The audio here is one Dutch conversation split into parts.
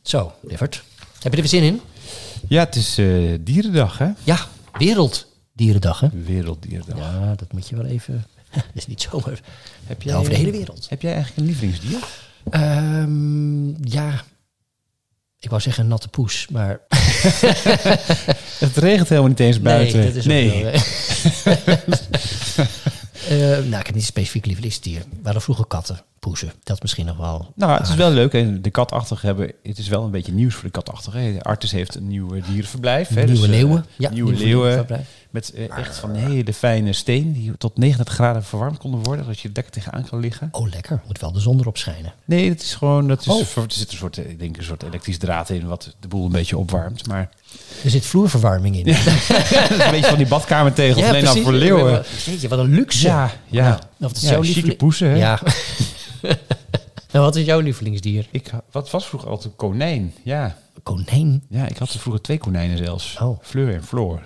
Zo, Lievert. Heb je er weer zin in? Ja, het is Dierendag, hè? Ja, Werelddierendag, hè? Werelddierendag. Ja, dat moet je wel even... Dat is niet zomaar Heb jij, over de hele wereld. Heb jij eigenlijk een lievelingsdier? Ja, ik wou zeggen een natte poes, maar... Het regent helemaal niet eens buiten. Nee, dat is ook wel, nou, ik heb niet specifiek lievelingsdier. We hadden vroeger katten, poezen. Dat is misschien nog wel... Nou, het is wel leuk. Hè? De katachtigen hebben... Het is wel een beetje nieuws voor de katachtigen. Artis heeft een nieuw dierenverblijf. Hè? Nieuwe dus, leeuwen. Ja, nieuwe leeuwen. Met echt van hele fijne steen. Die tot 39 graden verwarmd konden worden. Zodat je er lekker tegenaan kan liggen. Oh, lekker. Moet wel de zon erop schijnen. Nee, het is gewoon... Er zit een soort, ik denk een soort elektrisch draad in. Wat de boel een beetje opwarmt. Maar... Er zit vloerverwarming in. Ja. Dat is een beetje van die badkamertegels. Ja, alleen nou voor leeuwen. Jeetje, wat een luxe. Ja. Nou, of het is jouw chique poesen, hè? Ja. Nou, wat is jouw lievelingsdier? Wat was vroeger altijd een konijn? Ja. Konijn? Ja, ik had er vroeger 2 konijnen zelfs. Oh. Fleur en Floor.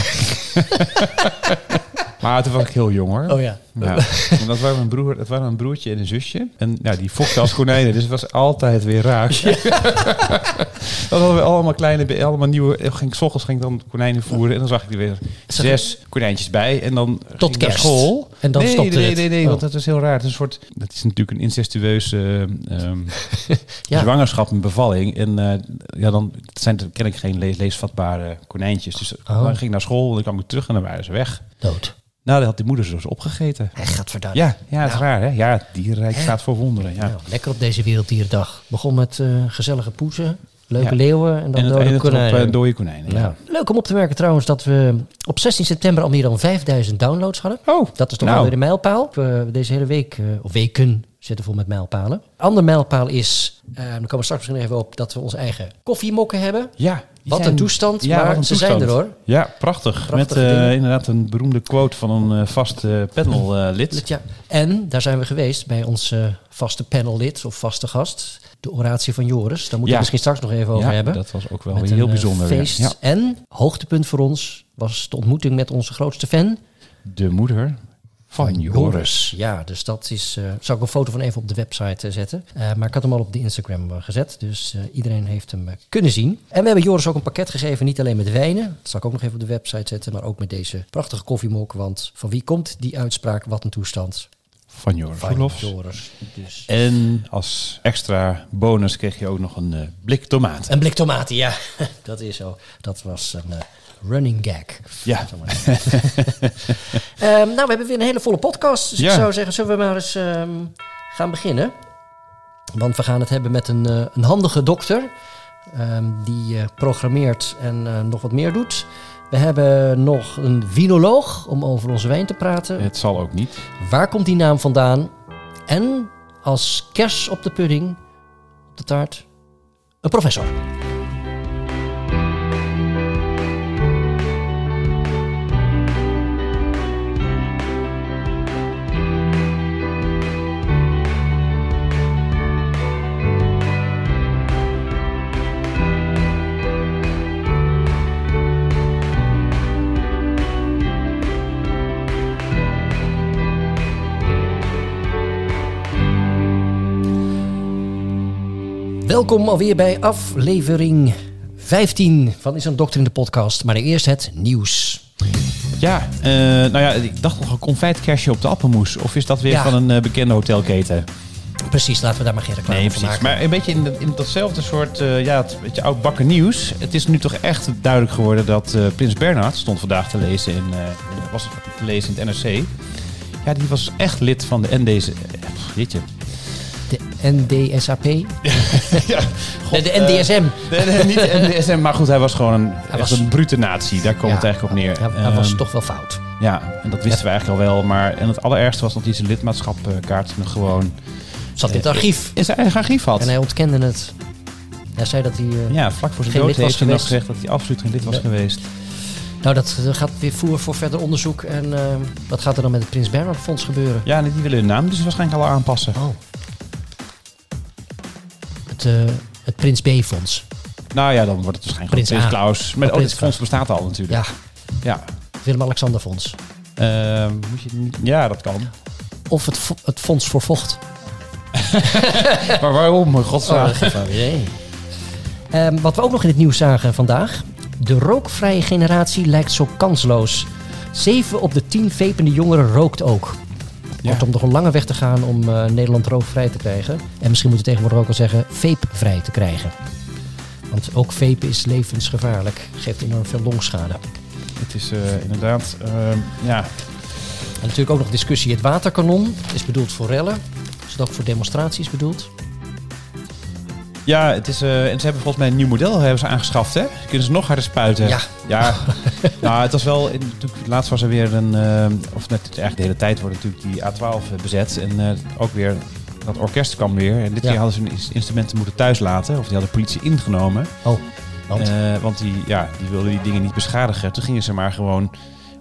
Maar toen was ik heel jong, hoor. Oh ja. Want dat waren een broertje en een zusje. En ja, die vochten als konijnen, dus het was altijd weer raak. Ja. Dan hadden we allemaal nieuwe... S ochtends ging ik dan konijnen voeren en dan zag ik er weer 6 konijntjes bij. En dan tot ging ik kerst. naar school. En dan stopte het. Nee, want dat is heel raar. Het is een soort, dat is natuurlijk een incestueuze zwangerschap en bevalling. En dan zijn er kennelijk geen leesvatbare konijntjes. Dus dan ging ik naar school en dan kwam ik terug en dan waren ze weg. Dood. Nou, dat had die moeder ze dus opgegeten. Hij gaat verdacht. Ja, het is raar, hè? Ja, het dierenrijk staat voor wonderen. Ja. Nou, lekker op deze Werelddierendag. Begon met gezellige poezen, leuke leeuwen en dan dode konijnen. Ja. Leuk om op te merken trouwens dat we op 16 september al meer dan 5000 downloads hadden. Oh, dat is toch wel weer een mijlpaal. Deze hele week, of weken, zitten vol met mijlpalen. Ander mijlpaal is, daar komen we straks misschien even op, dat we onze eigen koffiemokken hebben. Ja. Wat een toestand, maar ze zijn er, hoor. Ja, prachtig. Met inderdaad een beroemde quote van een vast panellid. Ja. En daar zijn we geweest bij ons vaste panellid of vaste gast. De oratie van Joris. Daar moeten we misschien straks nog even over hebben. Dat was ook wel heel bijzonder. Feest. Ja. En hoogtepunt voor ons was de ontmoeting met onze grootste fan. De moeder van Joris. Ja, dus dat is... zal ik een foto van even op de website zetten. Maar ik had hem al op de Instagram gezet. Dus iedereen heeft hem kunnen zien. En we hebben Joris ook een pakket gegeven. Niet alleen met wijnen. Dat zal ik ook nog even op de website zetten. Maar ook met deze prachtige koffiemok. Want van wie komt die uitspraak? Wat een toestand. Van Joris Roelofs. Dus. En als extra bonus kreeg je ook nog een blik tomaten. Een blik tomaten, ja. Dat is zo. Dat was een... running gag. Ja. Nou, we hebben weer een hele volle podcast. Dus ik zou zeggen, zullen we maar eens gaan beginnen? Want we gaan het hebben met een handige dokter. Die programmeert en nog wat meer doet. We hebben nog een vinoloog om over onze wijn te praten. Het zal ook niet. Waar komt die naam vandaan? En als kers op de pudding, op de taart, een professor. Welkom alweer bij aflevering 15 van Is er een dokter in de podcast. Maar eerst het nieuws. Ja, ik dacht nog een confijtkersje op de appelmoes. Of is dat weer van een bekende hotelketen? Precies, laten we daar maar geen reclame van maken. Maar een beetje in datzelfde soort het beetje oudbakken nieuws. Het is nu toch echt duidelijk geworden dat Prins Bernhard, stond vandaag te lezen in het NRC. Ja, die was echt lid van de NDSAP. De NDSAP? Ja, God, de NDSM. Niet de NDSM, maar goed, hij was gewoon een brute nazi. Daar komt het eigenlijk op neer. Hij was toch wel fout. Ja, en dat wisten we eigenlijk al wel. En het allererfste was dat hij zijn lidmaatschapkaart nog gewoon... Zat in het archief. In zijn eigen archief had. En hij ontkende het. Hij zei dat hij vlak voor zijn dood heeft hij nog gezegd dat hij absoluut geen lid was geweest. Nou, dat gaat weer voer voor verder onderzoek. En wat gaat er dan met het Prins Bernhard Fonds gebeuren? Ja, die willen hun naam dus waarschijnlijk al aanpassen. Oh. Het Prins B-fonds. Nou ja, dan wordt het waarschijnlijk Prins Klaus. Maar dit fonds bestaat al natuurlijk. Ja. Willem-Alexander Fonds. Ja, dat kan. Of het Fonds voor Vocht. Maar waarom? Godsnaam. Wat we ook nog in het nieuws zagen vandaag. De rookvrije generatie lijkt zo kansloos. 7 op de 10 vapende jongeren rookt ook. Wordt om nog een lange weg te gaan om Nederland rookvrij te krijgen. En misschien moeten we tegenwoordig ook wel zeggen vapevrij te krijgen. Want ook vapen is levensgevaarlijk. Geeft enorm veel longschade. Het is inderdaad, En natuurlijk ook nog discussie. Het waterkanon is bedoeld voor rellen. Is het ook voor demonstraties bedoeld? Ja, het is, en ze hebben volgens mij een nieuw model aangeschaft, hè? Kunnen ze nog harder spuiten? Ja. Nou, het was wel, laatst was er weer eigenlijk de hele tijd wordt natuurlijk die A12 bezet. En ook weer, dat orkest kwam weer. En dit keer hadden ze hun instrumenten moeten thuis laten. Of die hadden politie ingenomen. Oh, want die wilden die dingen niet beschadigen. Toen gingen ze maar gewoon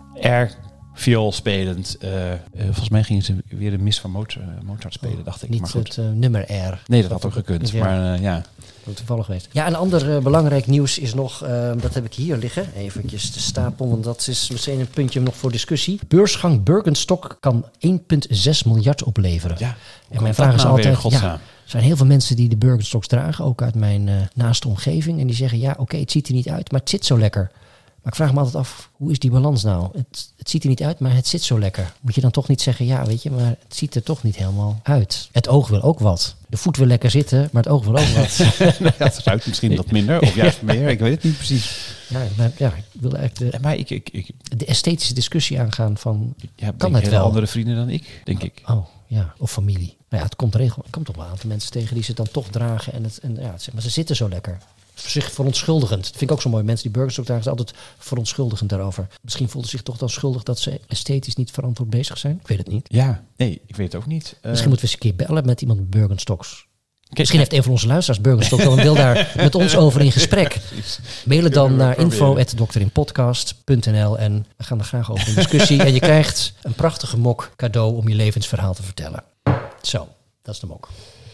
viool spelend. Volgens mij gingen ze weer de mis van Mozart spelen, dacht ik. Niet maar goed. Het nummer R. Nee, dat had ook gekund. Ja. Maar toevallig geweest. Ja, een ander belangrijk nieuws is nog, dat heb ik hier liggen. Eventjes de stapel, want dat is misschien een puntje nog voor discussie. Beursgang Birkenstock kan 1,6 miljard opleveren. Ja, en mijn vraag is altijd, er zijn heel veel mensen die de Birkenstocks dragen, ook uit mijn naaste omgeving. En die zeggen, het ziet er niet uit, maar het zit zo lekker. Maar ik vraag me altijd af, hoe is die balans nou? Het ziet er niet uit, maar het zit zo lekker. Moet je dan toch niet zeggen, maar het ziet er toch niet helemaal uit. Het oog wil ook wat. De voet wil lekker zitten, maar het oog wil ook wat. Het ruikt misschien wat minder, of juist meer. Ik weet het niet precies. Ik wil eigenlijk de esthetische discussie aangaan van, kan het wel? Andere vrienden dan ik, denk ik. Oh, ja, of familie. Nou ja, het komt toch wel een aantal mensen tegen die ze dan toch dragen. Maar ze zitten zo lekker. Zich verontschuldigend. Dat vind ik ook zo mooi. Mensen die Birkenstock dragen zijn altijd verontschuldigend daarover. Misschien voelden ze zich toch dan schuldig dat ze esthetisch niet verantwoord bezig zijn. Ik weet het niet. Ja, nee, ik weet het ook niet. Misschien moeten we eens een keer bellen met iemand met Birkenstocks. Misschien heeft een van onze luisteraars Birkenstock en wil daar met ons over in gesprek. Mailen dan naar info@dokterin-podcast.nl en we gaan er graag over in discussie. En je krijgt een prachtige mok cadeau om je levensverhaal te vertellen. Zo, dat is de mok.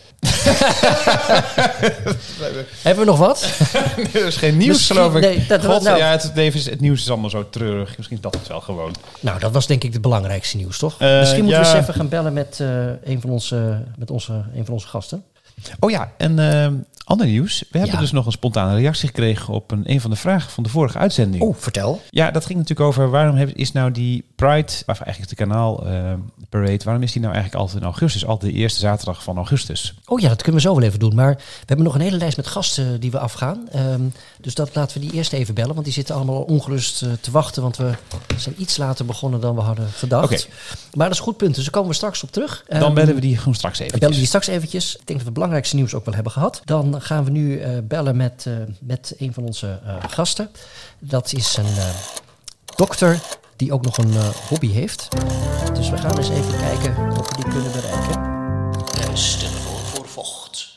Hebben we nog wat? Er is geen nieuws, geloof ik. Nee, het nieuws is allemaal zo treurig. Misschien is dat het wel gewoon. Nou, dat was denk ik het belangrijkste nieuws, toch? Misschien moeten we eens even gaan bellen met een van onze gasten. Oh ja, en ander nieuws. We hebben dus nog een spontane reactie gekregen op een van de vragen van de vorige uitzending. Oh, vertel. Ja, dat ging natuurlijk over waarom is nou die Pride, of eigenlijk de kanaal Parade, waarom is die nou eigenlijk altijd in augustus? Altijd de eerste zaterdag van augustus. Oh ja, dat kunnen we zo wel even doen. Maar we hebben nog een hele lijst met gasten die we afgaan. Dus laten we die eerst even bellen, want die zitten allemaal ongerust te wachten. Want we zijn iets later begonnen dan we hadden gedacht. Okay. Maar dat is een goed punt, dus daar komen we straks op terug. Dan bellen we die gewoon straks eventjes. Ik denk dat we het belangrijkste nieuws ook wel hebben gehad. Dan gaan we nu bellen met een van onze gasten. Dat is een dokter die ook nog een hobby heeft. Dus we gaan eens even kijken of we die kunnen bereiken. Er is telefoon voor vocht.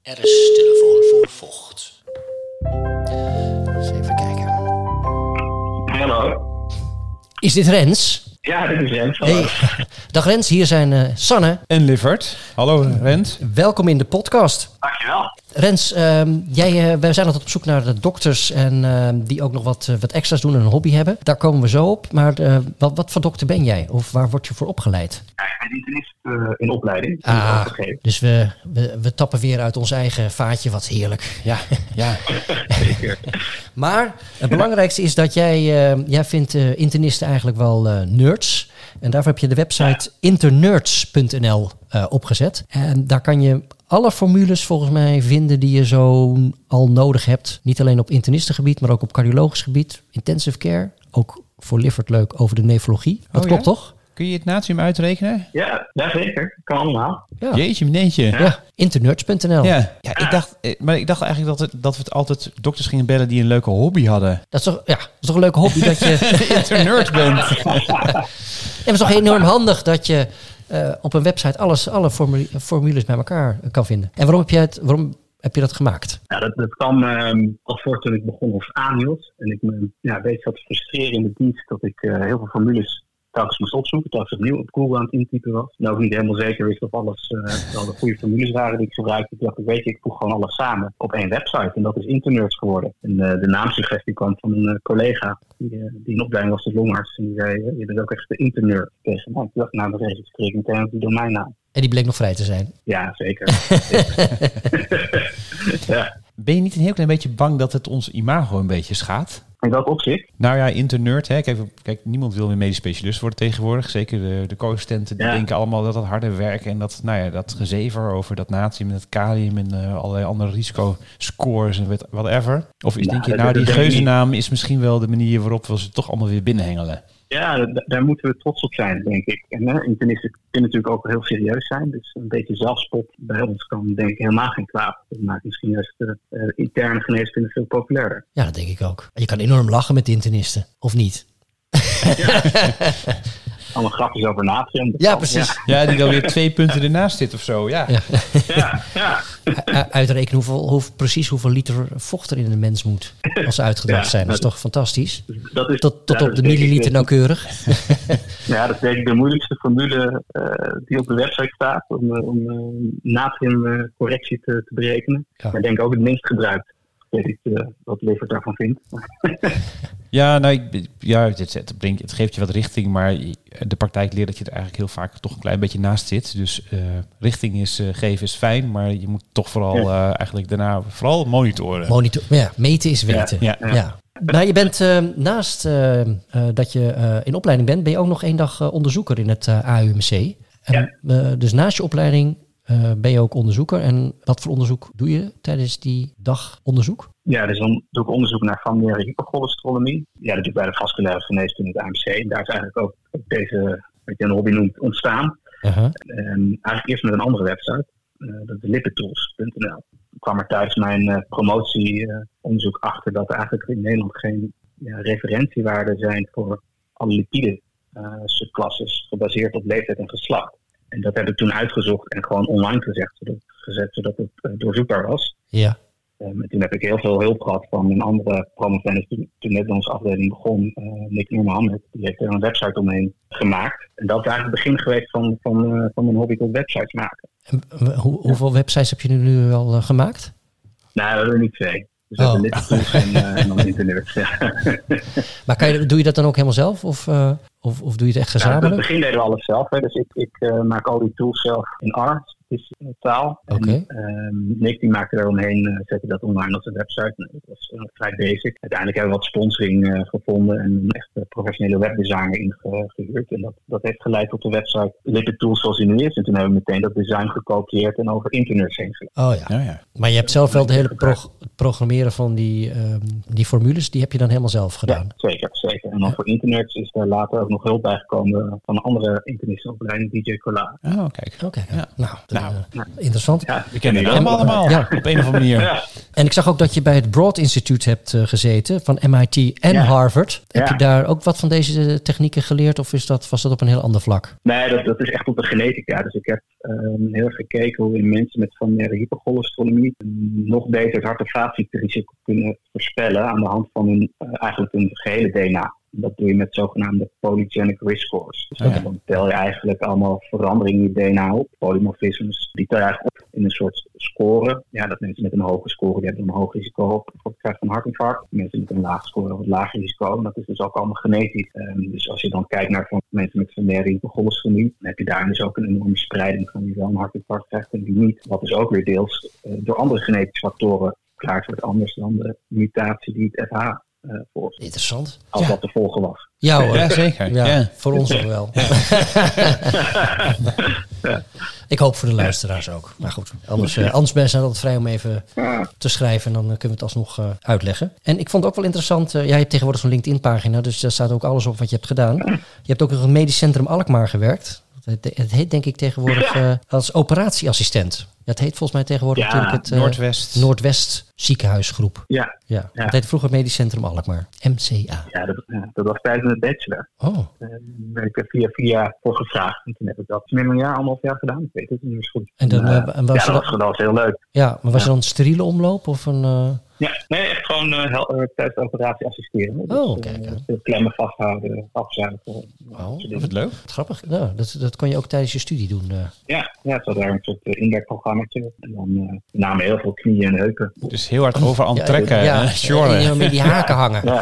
Eens even kijken. Hallo. Is dit Rens? Ja, dit is Rens. Hey. Dag Rens, hier zijn Sanne en Lievert. Hallo Rens. Welkom in de podcast. Dankjewel. Rens, wij zijn altijd op zoek naar de dokters en die ook nog wat extra's doen en een hobby hebben. Daar komen we zo op. Maar wat voor dokter ben jij? Of waar word je voor opgeleid? Ja, ik ben internist in opleiding. Dus we tappen weer uit ons eigen vaatje. Wat heerlijk. Ja. Zeker. Maar het belangrijkste is dat jij vindt internisten eigenlijk wel nerds. En daarvoor heb je de website internerds.nl opgezet. En daar kan je alle formules volgens mij vinden die je zo al nodig hebt. Niet alleen op internistengebied, maar ook op cardiologisch gebied. Intensive care. Ook voor Lievert leuk over de nefrologie. Dat klopt toch? Kun je het natrium uitrekenen? Ja, zeker. Kan allemaal. Ja. Jeetje, meneetje. Ja, internerds.nl. Ja, ik dacht eigenlijk dat we het altijd dokters gingen bellen die een leuke hobby hadden. Dat is toch een leuke hobby dat je internerd bent. En het is toch enorm handig dat je op een website alle formules bij elkaar kan vinden. En waarom heb je dat gemaakt? Ja, dat kwam al voor toen ik begon als aanhield. En ik me weet zat te frustreren in de dienst dat ik heel veel formules telkens moest opzoeken, telkens opnieuw op Google aan het intypen was. En ook niet helemaal zeker wist of alles wel de goede formules waren die ik gebruikte. Toen dacht ik voeg gewoon alles samen op één website. En dat is Internerds geworden. En de naamsuggestie kwam van een collega die in opleiding was tot longarts. En die zei, je bent ook echt de Internerd. Ik dacht, dan registreer ik meteen op die domeinnaam. En die bleek nog vrij te zijn. Ja, zeker. Ja. Ben je niet een heel klein beetje bang dat het ons imago een beetje schaadt? In welk opzicht? Nou ja, internerd. Hè. Kijk, niemand wil meer medisch specialist worden tegenwoordig. Zeker de co-assistenten die denken allemaal dat het harde werken en dat gezever over dat natrium en het kalium en allerlei andere risicoscores en whatever. Of denk je, die geuzennaam is misschien wel de manier waarop we ze toch allemaal weer binnenhengelen? Ja, daar moeten we trots op zijn, denk ik. En internisten kunnen natuurlijk ook heel serieus zijn. Dus een beetje zelfspot bij ons kan denk ik helemaal geen kwaad. Dat maakt misschien juist de interne geneeskunde veel populairder. Ja, dat denk ik ook. Je kan enorm lachen met de internisten, of niet? Ja. Allemaal grapjes over natrium. Ja, precies. Ja, die dan weer 2 punten ernaast zit of zo. Ja. Uitrekenen precies hoeveel liter vocht er in een mens moet als ze uitgedrukt zijn. Dat is toch fantastisch? Dat is, tot op de milliliter nauwkeurig. Ja, dat is denk ik de moeilijkste formule die op de website staat om natriumcorrectie te berekenen. Ja. Maar ik denk ook het minst gebruikt. Weet ik wat Liffert daarvan vindt. Ja, het geeft je wat richting, maar de praktijk leert dat je er eigenlijk heel vaak toch een klein beetje naast zit. Dus richting geven is fijn, maar je moet toch vooral eigenlijk daarna vooral monitoren. Meten is weten. Ja. Nou, je bent naast dat je in opleiding bent, ben je ook nog 1 dag onderzoeker in het AUMC. Dus naast je opleiding ben je ook onderzoeker. En wat voor onderzoek doe je tijdens die dag onderzoek? Ja, dus dan doe ik onderzoek naar familiaire hypercholesterolemie. Ja, dat doe ik bij de vasculaire geneeskunde in het AMC. Daar is eigenlijk ook deze, wat je een hobby noemt, ontstaan. Eigenlijk eerst met een andere website. Dat is lipidtools.nl. Ik kwam er tijdens mijn promotieonderzoek achter dat er eigenlijk in Nederland geen referentiewaarden zijn voor alle lipide subclasses gebaseerd op leeftijd en geslacht. En dat heb ik toen uitgezocht en gewoon online gezet, zodat het doorzoekbaar was. Ja. En toen heb ik heel veel hulp gehad van een andere promovendus toen net onze afdeling begon, Nick Mohammed. Die heeft er een website omheen gemaakt. En dat is eigenlijk het begin geweest van mijn hobby tot websites maken. En hoeveel websites heb je nu al gemaakt? Nou, we hebben er niet 2. Dus we hebben lipidtools en dan internet. Ja. Maar doe je dat dan ook helemaal zelf? Of doe je het echt gezamenlijk? In het begin deden we alles zelf. Hè. Dus ik maak al die tools zelf in R. Is taal. Okay. Nick die maakte er omheen, zette dat online als een website. Dat was vrij basic. Uiteindelijk hebben we wat sponsoring gevonden en een echt professionele webdesigner ingehuurd. En dat heeft geleid tot de website Lipid Tools zoals die nu is. En toen hebben we meteen dat design gekopieerd en over internet heen gelegd. Oh ja. Maar je hebt zelf wel het hele programmeren van die formules, die heb je dan helemaal zelf gedaan? Ja, zeker. En dan voor internet is daar later ook nog hulp bij gekomen van een andere internetopleiding, DJ Cola. Oh, kijk. Okay. Ja. Nou, interessant. Ja, we kennen die allemaal op een of andere manier. Ja. En ik zag ook dat je bij het Broad Institute hebt gezeten van MIT en Harvard. Heb je daar ook wat van deze technieken geleerd of was dat op een heel ander vlak? Nee, dat is echt op de genetica. Dus ik heb heel erg gekeken hoe mensen met familiaire hypercholesterolemie nog beter het hart- en vaatziekterisico kunnen voorspellen aan de hand van eigenlijk hun gehele DNA. Dat doe je met zogenaamde polygenic risk scores. Dus dan tel je eigenlijk allemaal veranderingen in je DNA op, polymorfismes. Die tel je eigenlijk op in een soort score. Ja, dat mensen met een hoge score, die hebben een hoog risico op het krijgen van een hartinfarct. Mensen met een laag score hebben een laag risico. En dat is dus ook allemaal genetisch. Dus als je dan kijkt naar mensen met familiaire hypercholesterolemie, dan heb je daar dus ook een enorme spreiding van wie wel een hartinfarct krijgt en wie niet. Wat dus ook weer deels door andere genetische factoren verklaard wordt anders dan de mutatie die het FH voor. Interessant. Als dat te volgen was. Ja hoor. Ja, zeker. Ja, voor ons ook wel. Ja. Ik hoop voor de luisteraars ook. Maar goed, anders ben je altijd vrij om even te schrijven. En dan kunnen we het alsnog uitleggen. En ik vond het ook wel interessant. Jij hebt tegenwoordig zo'n LinkedIn-pagina. Dus daar staat ook alles op wat je hebt gedaan. Je hebt ook in het Medisch Centrum Alkmaar gewerkt. Het heet denk ik tegenwoordig als operatieassistent. Ja, het heet volgens mij tegenwoordig natuurlijk het Noordwest ziekenhuisgroep. Ja. Het heet vroeger Medisch Centrum Alkmaar. MCA. Ja, dat was tijdens de bachelor. Daar heb ik er 4 jaar voor gevraagd. En toen heb ik dat meer dan een 1,5 jaar gedaan. Ik weet het niet meer goed. En dat was heel leuk. Ja, maar was er dan een steriele omloop of een... Ja, nee, echt gewoon tijdens de operatie assisteren. Dus, kijk. Klemmen vasthouden, afzuigen. Dat is leuk. Grappig. Ja, dat kon je ook tijdens je studie doen. Ja, het was daar een soort inwerkprogrammaatje. En dan namen heel veel knieën en heupen. Dus heel hard over aan het trekken. Met die haken hangen.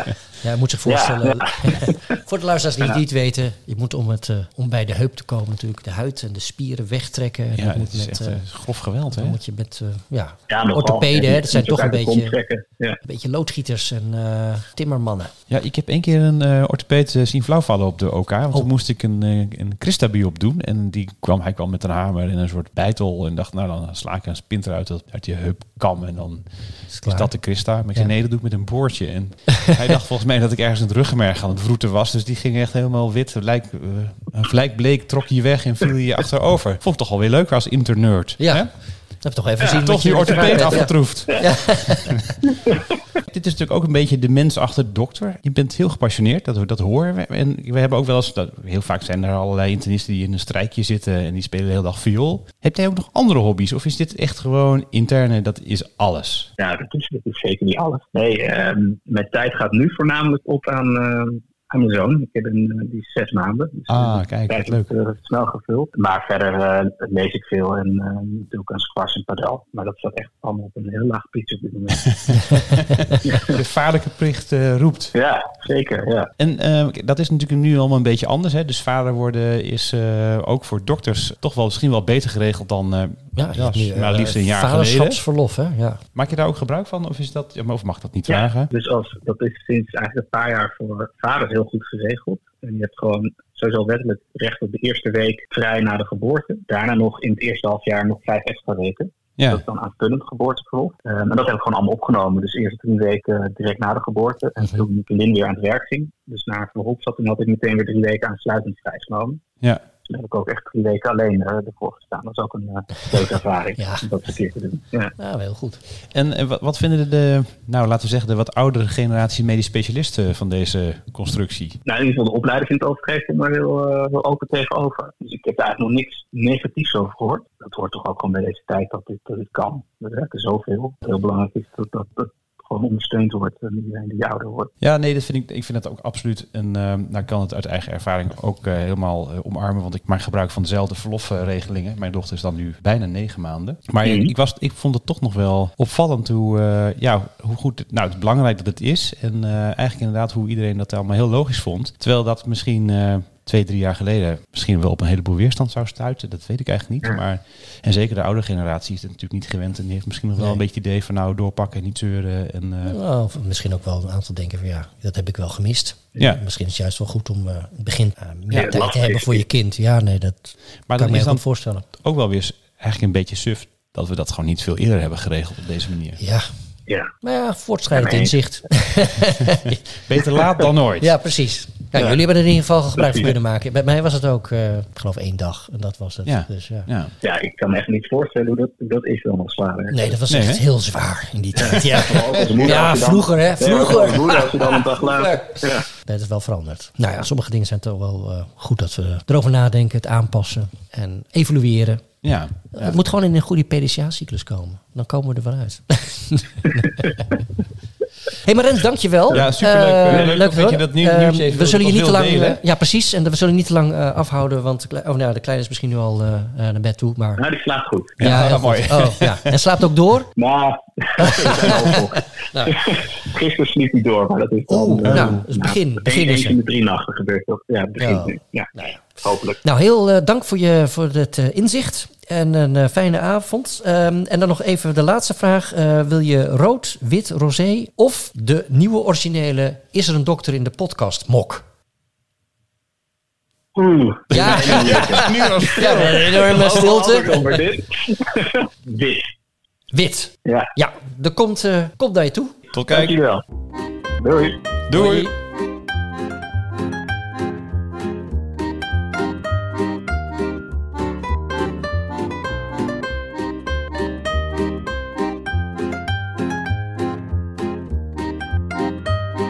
Ja, je moet zich voorstellen. Ja. Voor de luisteraars die het niet weten, je moet om bij de heup te komen natuurlijk de huid en de spieren wegtrekken. En dat is echt grof geweld, hè? Dan moet je met orthopeden, dat zijn toch een beetje loodgieters en timmermannen. Ja, ik heb 1 keer een orthopeed zien flauwvallen op de OK. Want toen moest ik een Christa-biop doen. En hij kwam met een hamer en een soort bijtel. En dacht, nou dan sla ik een splinter uit die heupkam. En dan is dat de Christa. Maar ik zei, nee, dat doe ik met een boordje. En hij dacht volgens mij dat ik ergens in het ruggenmerg aan het wroeten was. Dus die ging echt helemaal wit. Lijkbleek trok je weg en viel je achterover. Vond ik toch alweer leuk als internerd. Ja. Hè? Dat heb toch even zien. Toch die orthopeed afgetroefd. Ja. Dit is natuurlijk ook een beetje de mens achter de dokter. Je bent heel gepassioneerd, dat horen we. En we hebben ook wel eens, heel vaak zijn er allerlei internisten die in een strijkje zitten en die spelen de hele dag viool. Heb jij ook nog andere hobby's? Of is dit echt gewoon interne, dat is alles? Ja, dat is zeker niet alles. Nee, mijn tijd gaat nu voornamelijk op aan mijn zoon. Ik heb die is 6 maanden. Dus kijk, leuk. Snel gevuld. Maar verder lees ik veel en doe ik aan squash en padel. Maar dat staat echt allemaal op een heel laag pitch op dit moment. De vaderlijke plicht roept. Ja, zeker. Ja. En dat is natuurlijk nu allemaal een beetje anders. Hè? Dus vader worden is ook voor dokters toch wel misschien wel beter geregeld dan liefst een jaar geleden. Vaderschapsverlof, hè? Ja. Maak je daar ook gebruik van? Of mag dat niet vragen? Dus dat is sinds eigenlijk een paar jaar voor vaders heel goed geregeld. En je hebt gewoon sowieso wettelijk recht op de eerste week vrij na de geboorte. Daarna nog in het eerste halfjaar nog 5 extra weken. Ja. Dat is dan aanvullend geboorteverlof. En dat heb ik gewoon allemaal opgenomen. Dus eerst 3 weken direct na de geboorte. En toen Lin weer aan het werk ging. Dus na verhulpzatting had ik meteen weer 3 weken aansluitend vrijgenomen. Ja. Toen heb ik ook echt 3 weken alleen ervoor gestaan. Dat is ook een leuke ervaring om dat een keer te doen. Ja, wel heel goed. En wat vinden laten we zeggen, de wat oudere generatie medisch specialisten van deze constructie? Nou, in ieder geval de opleider vindt het overigens maar heel open tegenover. Dus ik heb daar eigenlijk nog niks negatiefs over gehoord. Dat hoort toch ook gewoon bij deze tijd dat dit kan. We werken zoveel. Heel belangrijk is dat gewoon ondersteund wordt en iedereen die ouder wordt. Ja, nee, ik vind dat ook absoluut. En ik kan het uit eigen ervaring ook helemaal omarmen, want ik maak gebruik van dezelfde verlofregelingen. Mijn dochter is dan nu bijna 9 maanden. Maar ik vond het toch nog wel opvallend hoe goed, het is belangrijk dat het is. En eigenlijk inderdaad hoe iedereen dat allemaal heel logisch vond. Terwijl dat misschien 2-3 jaar geleden misschien wel op een heleboel weerstand zou stuiten. Dat weet ik eigenlijk niet. Maar, en zeker de oude generatie is het natuurlijk niet gewend. En die heeft misschien nog wel een beetje het idee van doorpakken en niet zeuren. En, of misschien ook wel een aantal denken van dat heb ik wel gemist. Ja. Misschien is het juist wel goed om in het begin meer tijd te hebben voor je kind. Ja, nee, dat maar kan ik me dan voorstellen. Ook wel weer eigenlijk een beetje suf dat we dat gewoon niet veel eerder hebben geregeld op deze manier. Ja. Ja. Maar voortschrijdend inzicht. Beter laat dan nooit. Ja, precies. Jullie hebben er in ieder geval gebruik van kunnen maken. Bij mij was het ook, ik geloof 1 dag. En dat was het. Ja, dus, ja ik kan me echt niet voorstellen hoe dat is wel nog zwaar. Nee, dat was echt heel zwaar in die tijd. Ja, vroeger hè. Vroeger. Moeder als je dan een dag later. Nee, dat is wel veranderd. Nou ja, sommige dingen zijn toch wel goed dat we erover nadenken, het aanpassen en evalueren. Ja. Het moet gewoon in een goede PDCA-cyclus komen. Dan komen we er wel uit. Hey Rens, dankjewel. Ja, superleuk. Leuk dat je dat nieuws even we zullen je niet te lang delen. Ja, precies. En we zullen niet te lang afhouden. Want de kleine is misschien nu al naar bed toe. Maar... Nou, die slaapt goed. Ja, mooi. Oh, ja. En slaapt ook door? Nou, gisteren sliep hij door. Maar dat is dan... het begin is in de 3 nachten gebeurt dat. Ja, het begint nu. Ja. Nou ja. Hopelijk. Nou, heel dank voor het inzicht en een fijne avond. En dan nog even de laatste vraag. Wil je rood, wit, rosé of de nieuwe originele Is er een dokter in de podcast mok? Ja, nu was een enorme stilte. Wit. Wit. Ja. Ja, er komt naar je toe. Tot kijk. Dankjewel. Doei. Doei.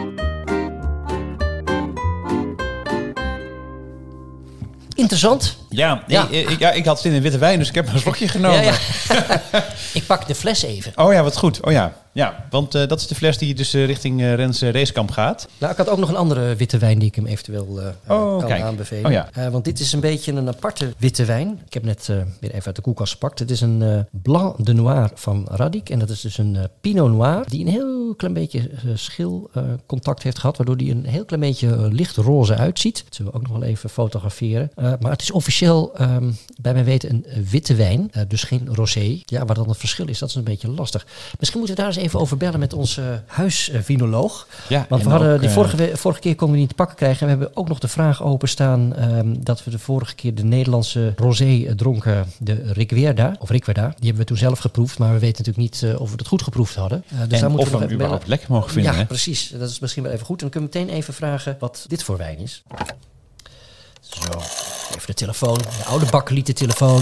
Interessant. Ja, ik had zin in witte wijn, dus ik heb een slokje genomen. Ja. Ik pak de fles even. Oh ja, wat goed. Oh ja, want dat is de fles die dus richting Rens Racekamp gaat. Nou, ik had ook nog een andere witte wijn die ik hem eventueel kan aanbevelen. Oh ja. Want dit is een beetje een aparte witte wijn. Ik heb net weer even uit de koelkast gepakt. Het is een Blanc de Noir van Radic. En dat is dus een Pinot Noir die een heel klein beetje schilcontact heeft gehad. Waardoor die een heel klein beetje lichtroze uitziet. Dat zullen we ook nog wel even fotograferen. Maar het is officieel bij mijn weten een witte wijn. Dus geen rosé. Ja, waar dan het verschil is, dat is een beetje lastig. Misschien moeten we daar eens even over bellen met onze huisvinoloog. Ja, want we hadden die vorige keer konden we niet te pakken krijgen. En we hebben ook nog de vraag openstaan dat we de vorige keer de Nederlandse rosé dronken, de Ricquerda. Die hebben we toen zelf geproefd, maar we weten natuurlijk niet of we het goed geproefd hadden. Dus daar moeten we hem überhaupt lekker mogen vinden. Ja, hè? Precies. Dat is misschien wel even goed. En dan kunnen we meteen even vragen wat dit voor wijn is. Zo, even de telefoon. De oude bakkelieten telefoon.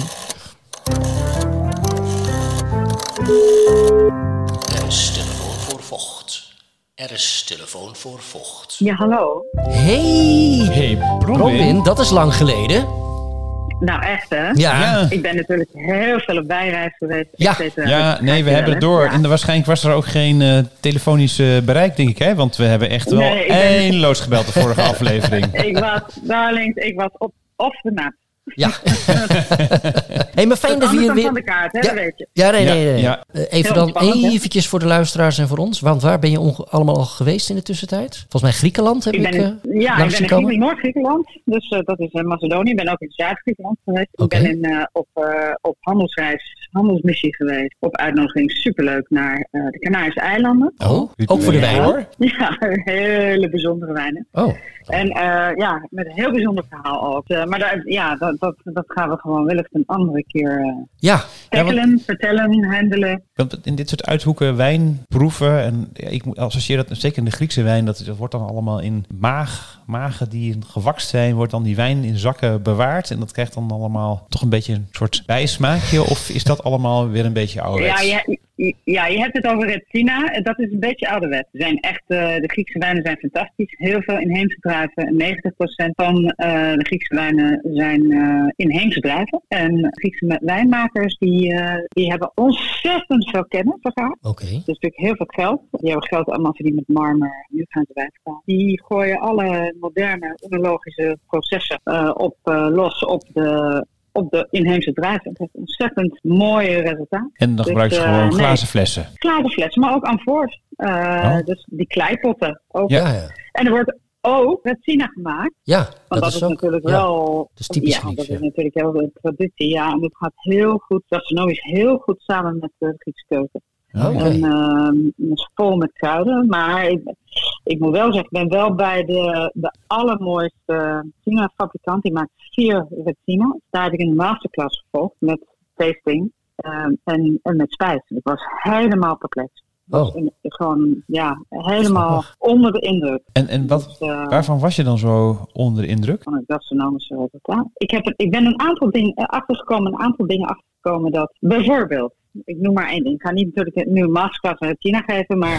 Er is telefoon voor vocht. Er is telefoon voor vocht. Ja, hallo. Hey Bronwyn, dat is lang geleden. Nou, echt hè? Ja. Ik ben natuurlijk heel veel op bijreis geweest. Ja. We hebben het door. Ja. En waarschijnlijk was er ook geen telefonisch bereik, denk ik, hè? Want we hebben echt wel eindeloos gebeld de vorige aflevering. Ik was op de map. Ja. Hey, maar fijn dat we hier weer... van de kaart, hè, dat weet je. Ja, nee. Ja. Even dan eventjes voor de luisteraars en voor ons. Want waar ben je allemaal al geweest in de tussentijd? Volgens mij Griekenland heb ik ben in Noord-Griekenland. Dus dat is Macedonië. Ik ben ook in Zuid-Griekenland geweest. Okay. Ik ben op handelsmissie geweest. Op uitnodiging, superleuk, naar de Canarische eilanden. Oh, ook voor de wijn hoor? Ja, hele bijzondere wijnen. Oh. En met een heel bijzonder verhaal ook. Maar dat gaan we gewoon wellicht een andere keer vertellen, handelen. Want in dit soort uithoeken wijn proeven, en ik associeer dat zeker in de Griekse wijn, dat wordt dan allemaal in magen die gewakst zijn, wordt dan die wijn in zakken bewaard. En dat krijgt dan allemaal toch een beetje een soort bijsmaakje. Of is dat allemaal weer een beetje ouderwets? Ja, je hebt het over Retsina. Dat is een beetje ouderwets. De Griekse wijnen zijn fantastisch. Heel veel inheemse druiven. 90% van de Griekse wijnen zijn inheemse druiven. En Griekse wijnmakers die hebben ontzettend veel kennis elkaar. Okay. Dus natuurlijk heel veel geld. Die hebben geld allemaal verdiend met marmer. Nu gaan ze wijnverkopen. Die gooien alle moderne oenologische processen los op de inheemse druiven. Het heeft ontzettend mooie resultaten. En dan gebruiken ze gewoon glazen flessen. Glazen flessen, maar ook amfoors. Dus die kleipotten. Ook. Ja. En er wordt ook Retsina gemaakt. Ja, want dat is natuurlijk wel... Dat is typisch Grieks. Dat is natuurlijk heel de traditie. Ja, en het gaat heel goed, gastronomisch heel goed samen met de Griekse keuken. Okay. En het is vol met kruiden. Maar ik moet wel zeggen, ik ben wel bij de allermooiste Retsina-fabrikant. Die maakt 4 Retsina. Daar heb ik een masterclass gevolgd met tasting en met spijs. Ik was helemaal perplex. Gewoon, helemaal onder de indruk. En waarvan was je dan zo onder de indruk? Van het gastronomische resultaat. Ik ben een aantal dingen achtergekomen dat bijvoorbeeld, ik noem maar één ding. Ik ga niet natuurlijk nu een masterclass van Retsina geven, maar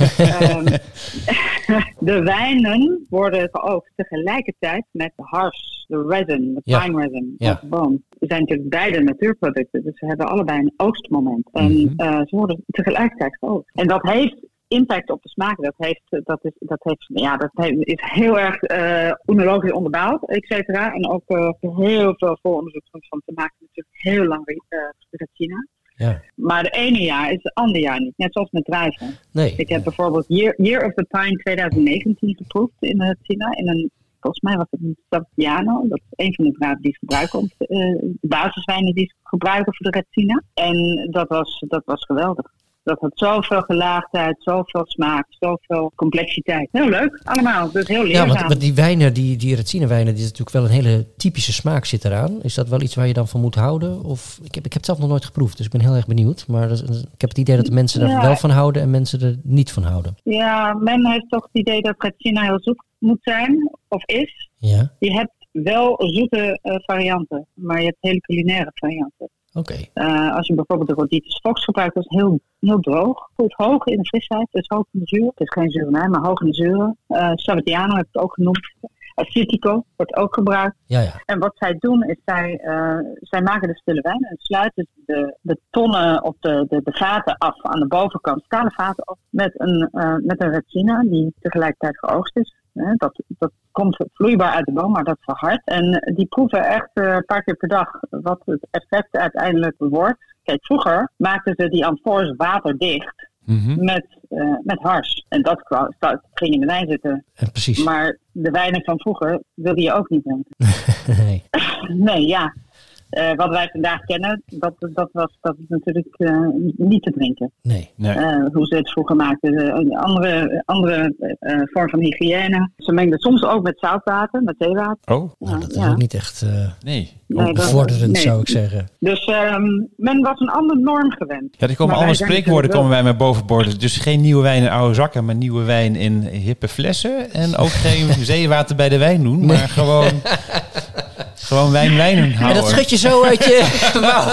de wijnen worden geoogst tegelijkertijd met de hars, de resin, de pine resin, de boom. Ze zijn natuurlijk beide natuurproducten, dus ze hebben allebei een oogstmoment. En ze worden tegelijkertijd geoogst. En dat heeft impact op de smaak. Dat is heel erg oenologisch onderbouwd, et cetera. En ook heel veel vooronderzoek van te maken natuurlijk heel lang Retsina. Ja. Maar de ene jaar is het andere jaar niet. Net zoals met druiven. Nee. Ik heb bijvoorbeeld Year of the Pine 2019 geproefd in Retsina. Volgens mij was het een Saviano. Dat is een van de druiven die ze gebruiken. De basiswijnen die ze gebruiken voor de Retsina. En dat was geweldig. Dat had zoveel gelaagdheid, zoveel smaak, zoveel complexiteit. Heel leuk, allemaal. Dus heel leerzaam. Ja, want die wijnen, die Retsina-wijnen, die is natuurlijk wel een hele typische smaak zit eraan. Is dat wel iets waar je dan van moet houden? Of ik heb het zelf nog nooit geproefd, dus ik ben heel erg benieuwd. Maar ik heb het idee dat de mensen er wel van houden en mensen er niet van houden. Ja, men heeft toch het idee dat Retsina heel zoet moet zijn, of is. Ja. Je hebt wel zoete varianten, maar je hebt hele culinaire varianten. Okay. Als je bijvoorbeeld de Roditis Fox gebruikt, dat is heel, heel droog. Goed hoog in de frisheid, dus hoog in de zuur. Het is geen zuur, maar hoog in de zuren. Saviano heb ik het ook genoemd. Acetico wordt ook gebruikt. Ja. En wat zij doen is, zij maken de stille wijn en sluiten de tonnen of de vaten af aan de bovenkant, stalen vaten af, met een resina die tegelijkertijd geoogst is. Dat komt vloeibaar uit de boom, maar dat verhardt. En die proeven echt een paar keer per dag wat het effect uiteindelijk wordt. Kijk, vroeger maakten ze die amfores waterdicht. Met hars. En dat ging in de wijn zitten. Precies. Maar de wijnen van vroeger wilde je ook niet drinken. Nee. Nee, ja. Wat wij vandaag kennen, dat is natuurlijk niet te drinken. Nee. Hoe ze het vroeger maakten. Een andere vorm van hygiëne. Ze mengden soms ook met zoutwater, met zeewater. Oh. Nou, dat is ook niet echt bevorderend, zou ik zeggen. Dus men was een andere norm gewend. Ja, er komen allemaal spreekwoorden komen bij mij boven borden. Dus geen nieuwe wijn in oude zakken, maar nieuwe wijn in hippe flessen. En ook geen zeewater bij de wijn doen, maar gewoon wijn houden. En dat schud je zo uit je mouw.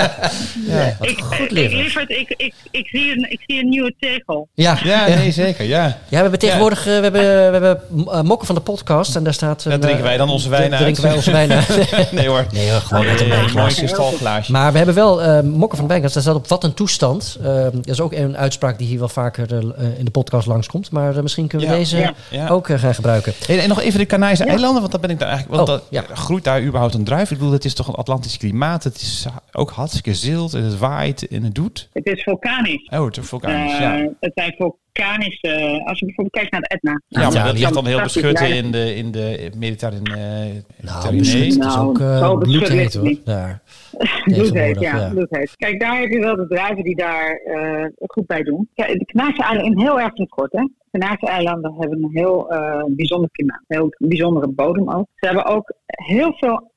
Ik zie een nieuwe tegel. Ja, nee, zeker. Ja, we hebben tegenwoordig we hebben mokken van de podcast. En daar staat... Daar drinken wij dan onze wijn uit. Drinken wij onze wijn uit. Nee hoor. Nee hoor, gewoon uit een wijnglas. Mooi kristalglaasje. Maar we hebben wel mokken van de wijnglas. Daar staat op wat een toestand. Dat is ook een uitspraak die hier wel vaker in de podcast langskomt. Maar misschien kunnen we deze ook gaan gebruiken. En nog even de Canarische eilanden. Want dat ben ik daar eigenlijk... Want groeit daar überhaupt een druif? Ik bedoel, het is toch een Atlantisch klimaat. Het is ook hartstikke zilt en het waait en het doet. Het is vulkanisch. Oh, het is vulkanisch, Het zijn vulkanische... Als je bijvoorbeeld kijkt naar de Etna. Ja, maar dat ligt dan heel beschut in de Mediterranee. Het is ook bloedheet hoor. Daar. Bloedheet, bloedheet. Kijk, daar heb je wel de druiven die daar goed bij doen. Kijk, de Canarische eilanden, heel erg in het kort, hè. De Canarische eilanden hebben een heel bijzonder klimaat. Een heel bijzondere bodem ook. Ze hebben ook heel veel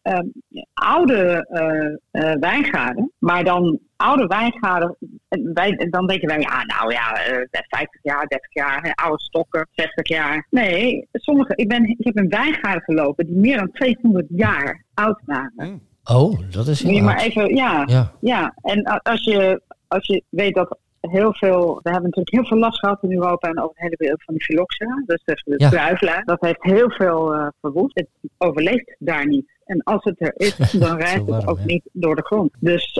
oude wijngaarden. Maar dan oude wijngaarden, dan denken wij, 50 jaar, 30 jaar, oude stokken, 60 jaar. Nee, ik heb een wijngaarden gelopen die meer dan 200 jaar oud waren. Oh, dat is heel Moet je oud. maar even, ja. En als je weet dat heel veel, we hebben natuurlijk heel veel last gehad in Europa en over de hele wereld van die phylloxera, dus de druiflaar. Dat heeft heel veel verwoest. Het overleeft daar niet. En als het er is, dan rijdt het ook niet door de grond. Dus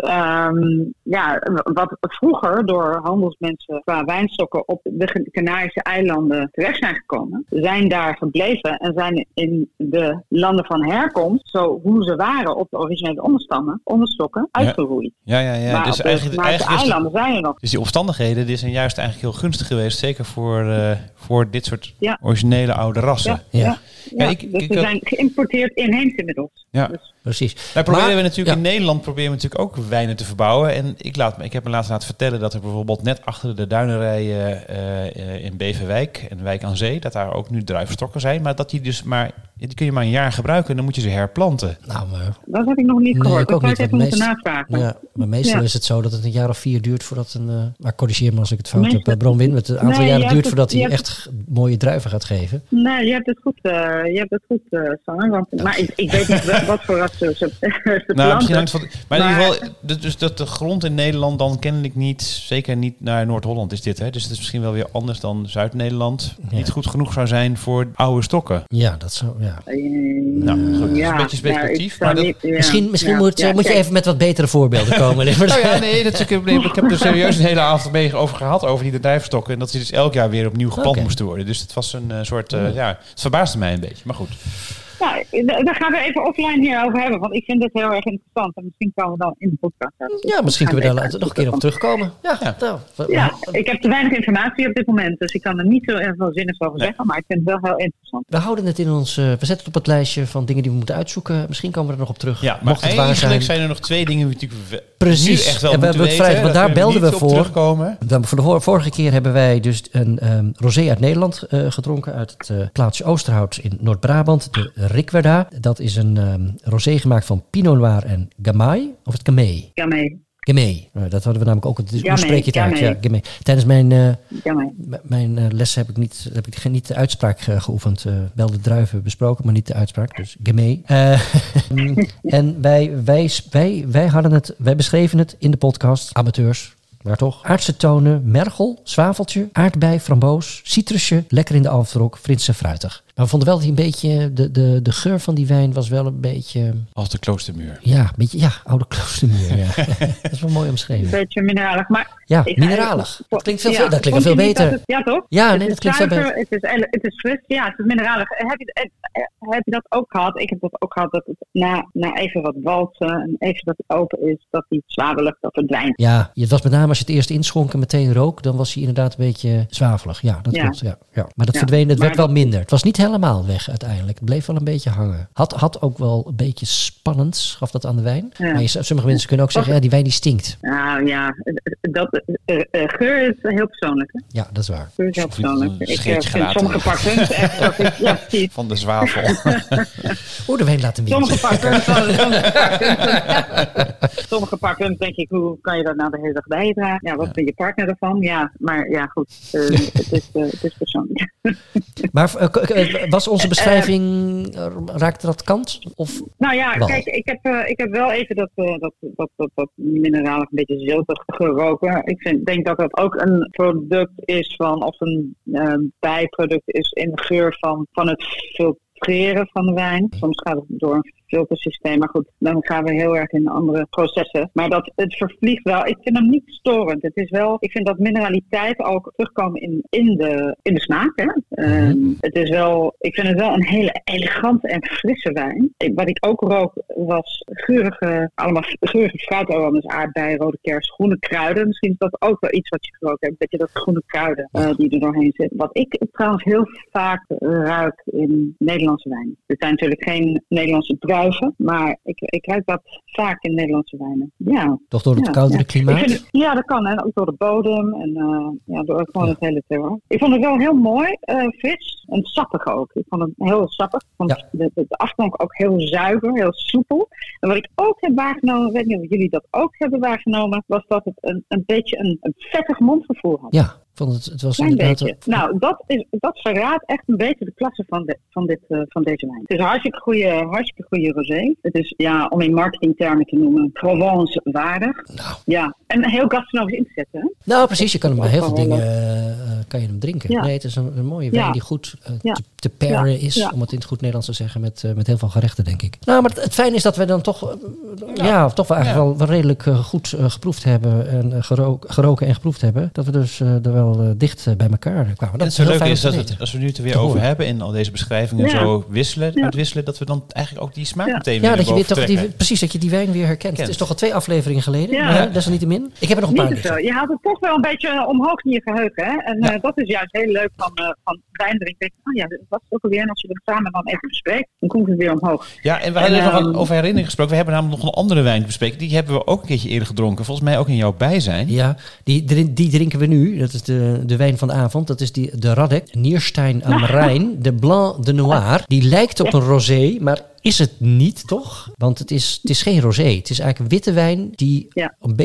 wat vroeger door handelsmensen qua wijnstokken op de Canarische eilanden terecht zijn gekomen, zijn daar gebleven en zijn in de landen van herkomst, zo hoe ze waren op de originele onderstokken, uitgeroeid. Ja. Maar dus op de eilanden zijn er nog. Dus die omstandigheden die zijn juist eigenlijk heel gunstig geweest, zeker voor dit soort originele oude rassen. Dus we zijn geïmporteerd inheems inmiddels. Ja, dus. Precies. Wij proberen in Nederland natuurlijk ook wijnen te verbouwen. En ik heb me laatst laten vertellen dat er bijvoorbeeld net achter de duinerijen in Beverwijk en Wijk aan Zee, dat daar ook nu druivenstokken zijn. Maar dat die kun je maar een jaar gebruiken en dan moet je ze herplanten. Nou, dat heb ik nog niet gehoord. Dat zou ik even moeten navragen. Ja, maar meestal is het zo dat het een jaar of 4 duurt voordat maar corrigeer me als ik het fout heb. Bronwyn, het een aantal jaren duurt voordat hij echt mooie druiven gaat geven. Nee, je hebt het goed, Sanne. Maar ik weet niet wat voor ras ze planten. Maar in ieder geval, dus dat de grond in Nederland dan kennelijk niet, zeker niet naar Noord-Holland is dit. Hè? Dus het is misschien wel weer anders dan Zuid-Nederland. Niet goed genoeg zou zijn voor oude stokken. Ja, dat zou, goed, dat is een beetje speculatief. Maar misschien moet je even met wat betere voorbeelden komen. Dat ik heb er serieus een hele avond mee over gehad, over die druivenstokken. En dat ze dus elk jaar weer opnieuw geplant moesten worden. Dus het was een soort, het verbaasde mij een beetje. Maar goed. Ja, daar gaan we even offline hierover hebben, want ik vind dit heel erg interessant. En misschien komen we dan in de podcast. Ja, misschien kunnen we daar nog een keer op terugkomen. Ik heb te weinig informatie op dit moment, dus ik kan er niet zo erg veel zinnigs over zeggen, maar ik vind het wel heel interessant. We houden het in we zetten het op het lijstje van dingen die we moeten uitzoeken. Misschien komen we er nog op terug. Ja, maar eigenlijk zijn er nog 2 dingen die we precies nu echt wel moeten weten. Want daar belden we voor. Terugkomen. Voor de vorige keer hebben wij dus een rosé uit Nederland gedronken uit het plaatsje Oosterhout in Noord-Brabant, de Rikwerda. Dat is een rosé gemaakt van Pinot Noir en Gamay. Of het Gamay? Gamay. Dat hadden we namelijk ook. Hoe spreek je het uit? Ja, Gamay. Tijdens mijn lessen heb ik niet de uitspraak geoefend. Wel de druiven besproken, maar niet de uitspraak. Dus Gamay. En wij beschreven het in de podcast. Amateurs. Maar toch? Aardse tonen, mergel, zwaveltje, aardbei, framboos, citrusje, lekker in de afdrok, frits en fruitig. Maar we vonden wel dat hij een beetje... De geur van die wijn was wel een beetje... Als de kloostermuur. Ja, een beetje, oude kloostermuur. Ja. Dat is wel mooi omschreven. Een beetje mineralig, maar... Ja, mineralig. Dat klinkt veel beter. Ja, toch? Ja, nee, dat klinkt veel beter. Het is fris, ja, het is mineralig. Heb je dat ook gehad? Ik heb dat ook gehad, dat het na even wat walsen en even dat het open is, dat die zwavelig, dat verdwijnt. Ja, het was met name als je het eerst inschonk en meteen rook, dan was hij inderdaad een beetje zwavelig. Ja, dat klopt. Ja. Maar dat verdween, het werd wel minder. Het was niet helemaal weg uiteindelijk. Het bleef wel een beetje hangen. Had ook wel een beetje spannend, gaf dat aan de wijn. Ja. Maar sommige mensen kunnen ook zeggen, die wijn die stinkt. Nou ja, geur is heel persoonlijk. Hè? Ja, dat is waar. Geur is heel persoonlijk. Ik vind sommige parfums echt van de zwavel. De wijn laten winnen. Sommige parfums denk ik, hoe kan je dat nou de hele dag bij je dragen? Ja, wat vind je partner ervan? Ja, maar ja, goed. Het is persoonlijk. Maar was onze beschrijving, raakte dat kant? Of nou ja, wel? Kijk, ik heb wel even dat mineralig een beetje ziltig geroken. Ik denk dat dat ook een product is van, of een bijproduct is in de geur van het filtreren van de wijn. Soms gaat het door een filtersysteem, maar goed, dan gaan we heel erg in andere processen. Maar dat het vervliegt wel. Ik vind hem niet storend. Het is wel, ik vind dat mineraliteit ook terugkomen in de smaak. Hè? Het is wel, ik vind het wel een hele elegante en frisse wijn. Wat ik ook rook was allemaal geurige fruitaroma's, aardbei, rode kers, groene kruiden. Misschien is dat ook wel iets wat je geroken hebt, dat je dat groene kruiden die er doorheen zitten. Wat ik trouwens heel vaak ruik in Nederlandse wijn. Er zijn natuurlijk geen Nederlandse druiven, maar ik ruik dat vaak in Nederlandse wijnen. Ja. Toch door het koudere klimaat? Dat kan. En ook door de bodem en door gewoon het hele terroir. Ik vond het wel heel mooi, fris en sappig ook. Ik vond het heel sappig. Ik vond de afdronk ook heel zuiver, heel soepel. En wat ik ook heb waargenomen, ik weet niet of jullie dat ook hebben waargenomen, was dat het een beetje een vettig mondgevoel had. Ja. Het was inderdaad. Nou, dat verraadt echt een beetje de klasse van deze wijn. Het is een hartstikke goede rosé. Het is, om in marketingtermen te noemen, Provence waardig. Nou. Ja, en heel gastronomisch in te zetten. Hè? Nou, precies. Je kan hem bij heel veel dingen kan je hem drinken. Ja. Nee, het is een mooie wijn die goed te paren is, om het in het goed Nederlands te zeggen, met heel veel gerechten, denk ik. Nou, maar het fijn is dat we dan toch wel eigenlijk wel redelijk goed geproefd hebben en geroken en geproefd hebben. Dat we dus er wel dicht bij elkaar kwamen. Dat is het leuke is dat als we nu het er weer over hebben in al deze beschrijvingen zo uitwisselen, dat we dan eigenlijk ook die smaak meteen weer dat je weer toch precies dat je die wijn weer herkent. Het is toch al 2 afleveringen geleden, maar desalniettemin. Ik heb er nog een paar liggen. Je haalt het toch wel een beetje omhoog in je geheugen, hè? En dat is juist heel leuk van wijn drinken. Dat was het ook alweer. En als je er samen dan even bespreekt, dan komt het weer omhoog. Ja, en we hadden nog over herinnering gesproken. We hebben namelijk nog een andere wijn te bespreken. Die hebben we ook een keertje eerder gedronken. Volgens mij ook in jouw bijzijn. Ja, die drinken we nu. Dat is de wijn van de avond. Dat is de Radek Nierstein am Rijn. De Blanc de Noir. Die lijkt op een rosé, maar is het niet, toch? Want het is geen rosé. Het is eigenlijk een witte wijn die een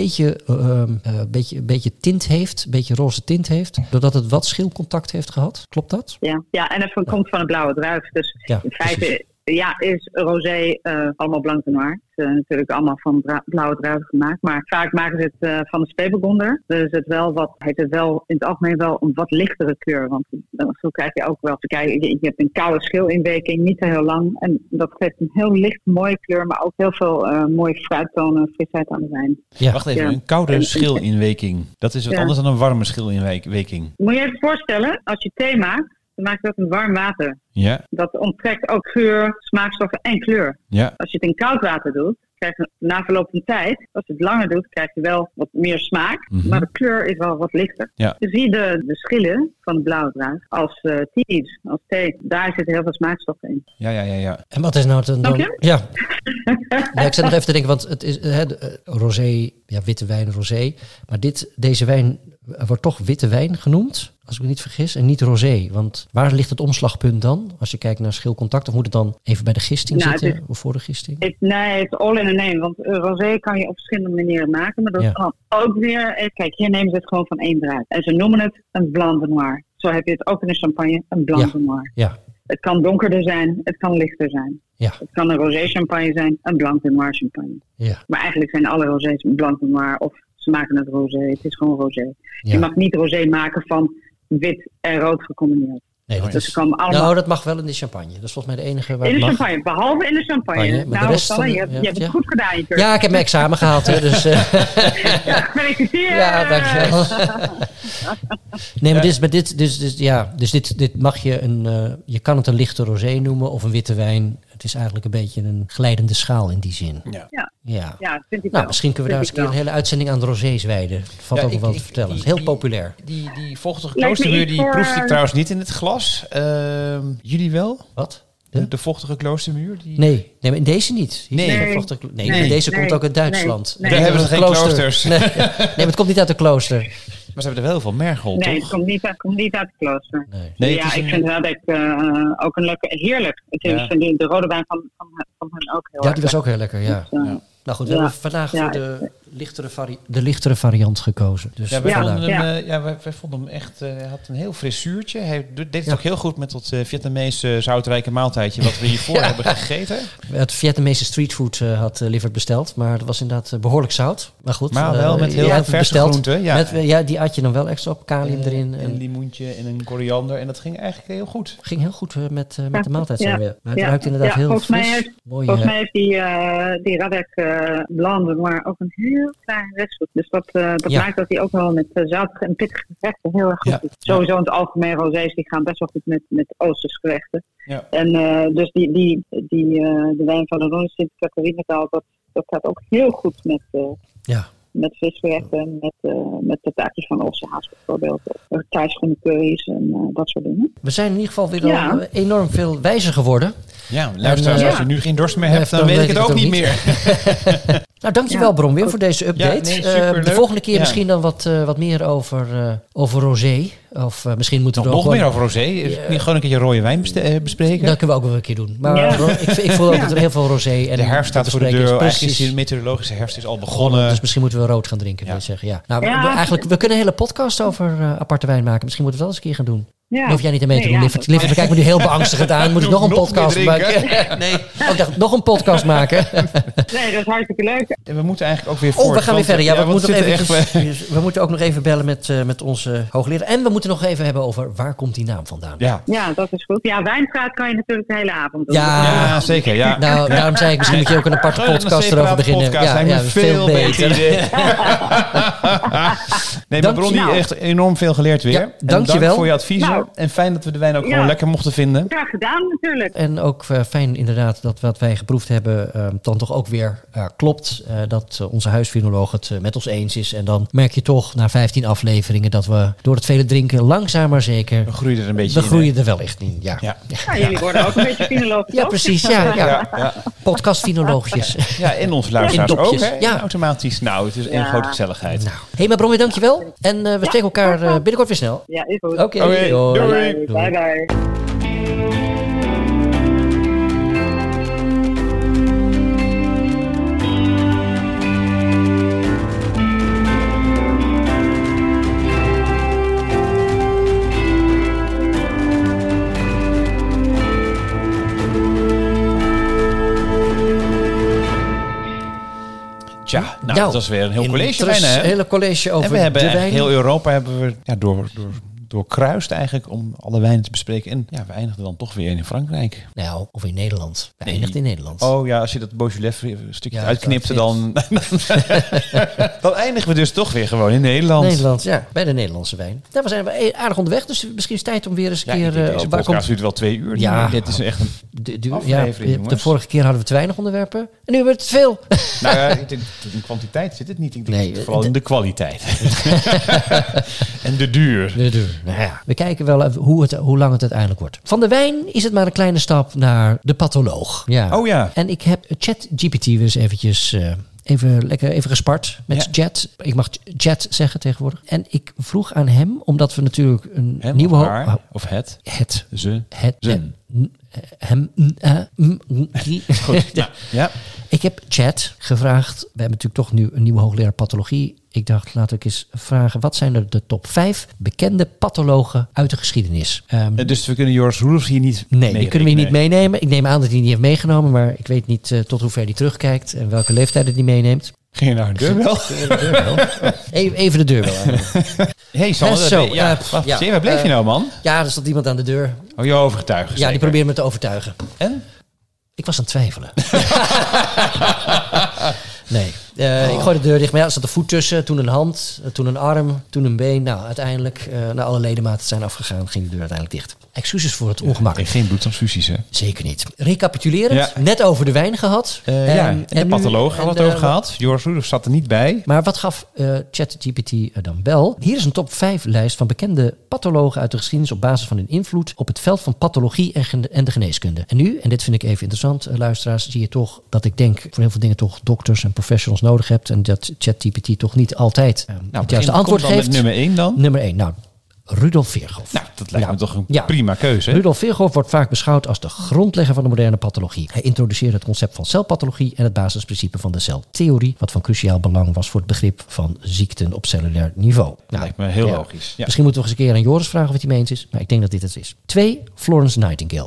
beetje tint heeft. Een beetje roze tint heeft. Doordat het wat schilcontact heeft gehad. Klopt dat? Ja, en het komt van een blauwe druif. Dus in feite is rosé allemaal blanc de noir. Het is natuurlijk allemaal van blauwe druiven gemaakt. Maar vaak maken ze het van de Spätburgunder. Dus heeft het wel in het algemeen wel een wat lichtere kleur. Want zo krijg je ook wel te kijken. Je hebt een koude schilinweking, niet heel lang. En dat geeft een heel licht mooie kleur. Maar ook heel veel mooie fruittonen, frisheid aan de wijn. Ja. Wacht even, een koude schilinweking. Dat is wat anders dan een warme schilinweking. Moet je even voorstellen, als je thee maakt, dan maak je dat in warm water. Ja. Dat onttrekt ook geur, smaakstoffen en kleur. Ja. Als je het in koud water doet, krijg je na verloop van tijd, als je het langer doet, krijg je wel wat meer smaak. Mm-hmm. Maar de kleur is wel wat lichter. Ja. Je ziet de schillen van de blauwe druif als teas, als thee. Daar zitten heel veel smaakstoffen in. Ja. En wat is nou dan? Ja. Ik zit nog even te denken, want het is rosé, witte wijn, rosé. Maar deze wijn wordt toch witte wijn genoemd, als ik me niet vergis, en niet rosé. Want waar ligt het omslagpunt dan? Als je kijkt naar schilcontact, of moet het dan even bij de gisting zitten? Of voor de gisting? Het is all in a name. Want rosé kan je op verschillende manieren maken. Maar dat kan ook weer... Kijk, hier nemen ze het gewoon van 1 druif. En ze noemen het een blanc de noir. Zo heb je het ook in de champagne, een blanc de noir. Ja. Het kan donkerder zijn, het kan lichter zijn. Ja. Het kan een rosé champagne zijn, een blanc de noir champagne. Ja. Maar eigenlijk zijn alle rosés blanc de noir of ze maken het rosé. Het is gewoon rosé. Ja. Je mag niet rosé maken van wit en rood gecombineerd. Nee, Dus ze komen allemaal... Nou, dat mag wel in de champagne. Dat is volgens mij de enige waar in het de mag. champagne, behalve in de champagne. Maar de rest Sanne, je hebt het goed gedaan. Je Ja, ik heb mijn examen gehaald. Hè, dus, gefeliciteerd. Ja, dankjewel. Nee, maar dit mag je je kan het een lichte rosé noemen of een witte wijn. Het is eigenlijk een beetje een glijdende schaal in die zin. Ja, vind ik wel. Misschien kunnen we daar eens een hele uitzending aan de rosés wijden. Er valt ook wel wat te vertellen. Het is heel populair. Die vochtige kloostermuur, die proefde ik trouwens niet in het glas. Jullie wel? Wat? De vochtige kloostermuur? Nee, maar in deze niet. Deze komt ook uit Duitsland. Daar hebben ze geen kloosters. Nee, maar het komt niet uit de klooster. Maar ze hebben er wel heel veel mergel, toch? Nee, het komt niet uit het klooster. Nee, ik vind het ook een heerlijk. Ik vind de rode wijn van hen ook heel erg. Ja, die was ook heel lekker, ja. Dus, nou goed, we hebben vandaag voor de lichtere variant gekozen. Dus wij vonden hem echt... Hij had een heel fris zuurtje. Hij deed het ook heel goed met dat Vietnamese zoutrijke maaltijdje wat we hiervoor hebben gegeten. Het Vietnamese streetfood had Lievert besteld, maar dat was inderdaad behoorlijk zout. Maar goed. Maar wel met heel veel verse groenten. Ja. Die at je dan wel extra op, kalium erin. Een limoentje en een koriander. En dat ging eigenlijk heel goed. Ging heel goed met de maaltijd. Maar het ruikt inderdaad heel fris. Volgens mij heeft die Radek Blande maar ook een heel klein restgoed. Dus dat maakt dat hij ook wel met zoutige en pittige gerechten heel erg goed is. Sowieso in het algemeen rosés die gaan best wel goed met Oosterse gerechten. Ja. En dus de wijn van de Ronde Sint-Catharina, dat gaat ook heel goed met visgerechten, met patatjes van Ossehaas bijvoorbeeld. Of Thai-schoenen curry's en dat soort dingen. We zijn in ieder geval weer enorm veel wijzer geworden. Ja, luisteraars, als je nu geen dorst meer hebt, dan weet ik het ook niet meer. Nou, dankjewel Bronwyn voor deze update. De volgende keer misschien dan wat meer over rosé. Of misschien moeten we nog meer over rosé. Gewoon een keertje rode wijn bespreken. Dat kunnen we ook wel een keer doen. Maar ik voel ook dat er heel veel rosé en de herfst staat voor de deur. Precies. De meteorologische herfst is al begonnen. Dus misschien moeten we rood gaan drinken, wil je zeggen. Ja. Nou, we kunnen een hele podcast over aparte wijn maken. Misschien moeten we dat eens een keer gaan doen. Ja. Hoef jij niet aan mee te doen. Lieverd, we kijken me nu heel beangstigend aan. Moet ik nog een podcast maken? Nee, ik dacht, nog een podcast maken. Nee, dat is hartstikke leuk. En we moeten eigenlijk ook weer voort. We gaan weer verder. Ja, we moeten ook nog even bellen met onze hoogleraar. En we moeten nog even hebben over waar komt die naam vandaan. Ja, dat is goed. Ja, Wijnpraat kan je natuurlijk de hele avond doen. Ja, zeker. Ja. Nou, daarom zei ik, misschien moet je ook een aparte podcast erover beginnen. Ja, veel beter. Nee, maar Bronnie, echt enorm veel geleerd weer. Ja, dank voor je adviezen. En fijn dat we de wijn ook gewoon lekker mochten vinden. Graag gedaan natuurlijk. En ook fijn inderdaad dat wat wij geproefd hebben dan toch ook weer klopt. Dat onze huisvinoloog het met ons eens is. En dan merk je toch na 15 afleveringen dat we door het vele drinken langzaam maar zeker... We groeien er een beetje in. We groeien er wel echt in, ja. Jullie worden ook een beetje finologisch. Ja, precies. Ja. Podcast-finoloogjes. Ja, en onze luisteraars ook. Hè? Ja. Automatisch. Nou, het is één grote gezelligheid. Hé, maar Bronwyn, dankjewel. En we spreken elkaar binnenkort weer snel. Ja, is goed. Oké, doei. Bye bye. Tja, dat was weer een heel college bijna. Een hele college over en we hebben de wijn. Heel Europa hebben we doorkruist eigenlijk om alle wijnen te bespreken. En we eindigden dan toch weer in Frankrijk. Nou, of in Nederland. We eindigden in Nederland. Oh ja, als je dat Beaujolais stukje uitknipte, dan eindigen we dus toch weer gewoon in Nederland. Nederland, ja. Bij de Nederlandse wijn. Daar zijn we aardig onderweg, dus misschien is het tijd om weer eens een keer... Deze podcast duurt wel 2 uur. Ja. Dit is echt een aflevering, jongens. De vorige keer hadden we te weinig onderwerpen. En nu hebben we te veel. Nou ja, in kwantiteit zit het niet. Ik denk vooral in de kwaliteit. En de duur. Nou ja, we kijken wel hoe lang het uiteindelijk wordt. Van de wijn is het maar een kleine stap naar de patholoog. Ja. Oh ja. En ik heb ChatGPT weer eens eventjes... Even gespart met Jet. Ik mag Jet zeggen tegenwoordig. En ik vroeg aan hem, omdat we natuurlijk een hem nieuwe... Of haar, of het. Ze. Hem. Goed. Ja. Ik heb Chat gevraagd. We hebben natuurlijk toch nu een nieuwe hoogleraar pathologie. Ik dacht, laat ik eens vragen, wat zijn er de top 5 bekende pathologen uit de geschiedenis? Dus we kunnen Joris Roelofs hier niet Nee, die kunnen we hier niet meenemen. Ik neem aan dat hij die niet heeft meegenomen, maar ik weet niet tot hoe ver hij terugkijkt en welke leeftijden die meeneemt. Ging je naar de deurbel? Even de deurbel aan. Hey Sander, waar bleef je nou, man? Ja, er stond iemand aan de deur. Oh, je overtuigen. Ja, die probeerde me te overtuigen. En? Ik was aan het twijfelen. Nee, ik gooi de deur dicht. Maar ja, er zat een voet tussen, toen een hand, toen een arm, toen een been. Nou, uiteindelijk, na alle ledematen zijn afgegaan, ging de deur uiteindelijk dicht. Excuses voor het ongemak. En geen bloedtransfusies, hè? Zeker niet. Recapitulerend, net over de wijn gehad. En de patholoog hadden we het over gehad. Joris Rudolph zat er niet bij. Maar wat gaf ChatGPT dan wel? Hier is een top 5 lijst van bekende pathologen uit de geschiedenis op basis van hun invloed op het veld van pathologie en de geneeskunde. En nu, en dit vind ik even interessant, luisteraars, zie je toch dat ik denk voor heel veel dingen toch dokters en professionals nodig hebt en dat ChatGPT toch niet altijd het juiste antwoord geeft. Met nummer 1 dan? Nummer 1, nou, Rudolf Virchow. Nou, dat lijkt me toch een prima keuze. Rudolf Virchow wordt vaak beschouwd als de grondlegger van de moderne pathologie. Hij introduceerde het concept van celpathologie en het basisprincipe van de celtheorie, wat van cruciaal belang was voor het begrip van ziekten op cellulair niveau. Dat lijkt me heel logisch. Ja. Misschien moeten we eens een keer aan Joris vragen of het hij mee eens is, maar ik denk dat dit het is. 2, Florence Nightingale.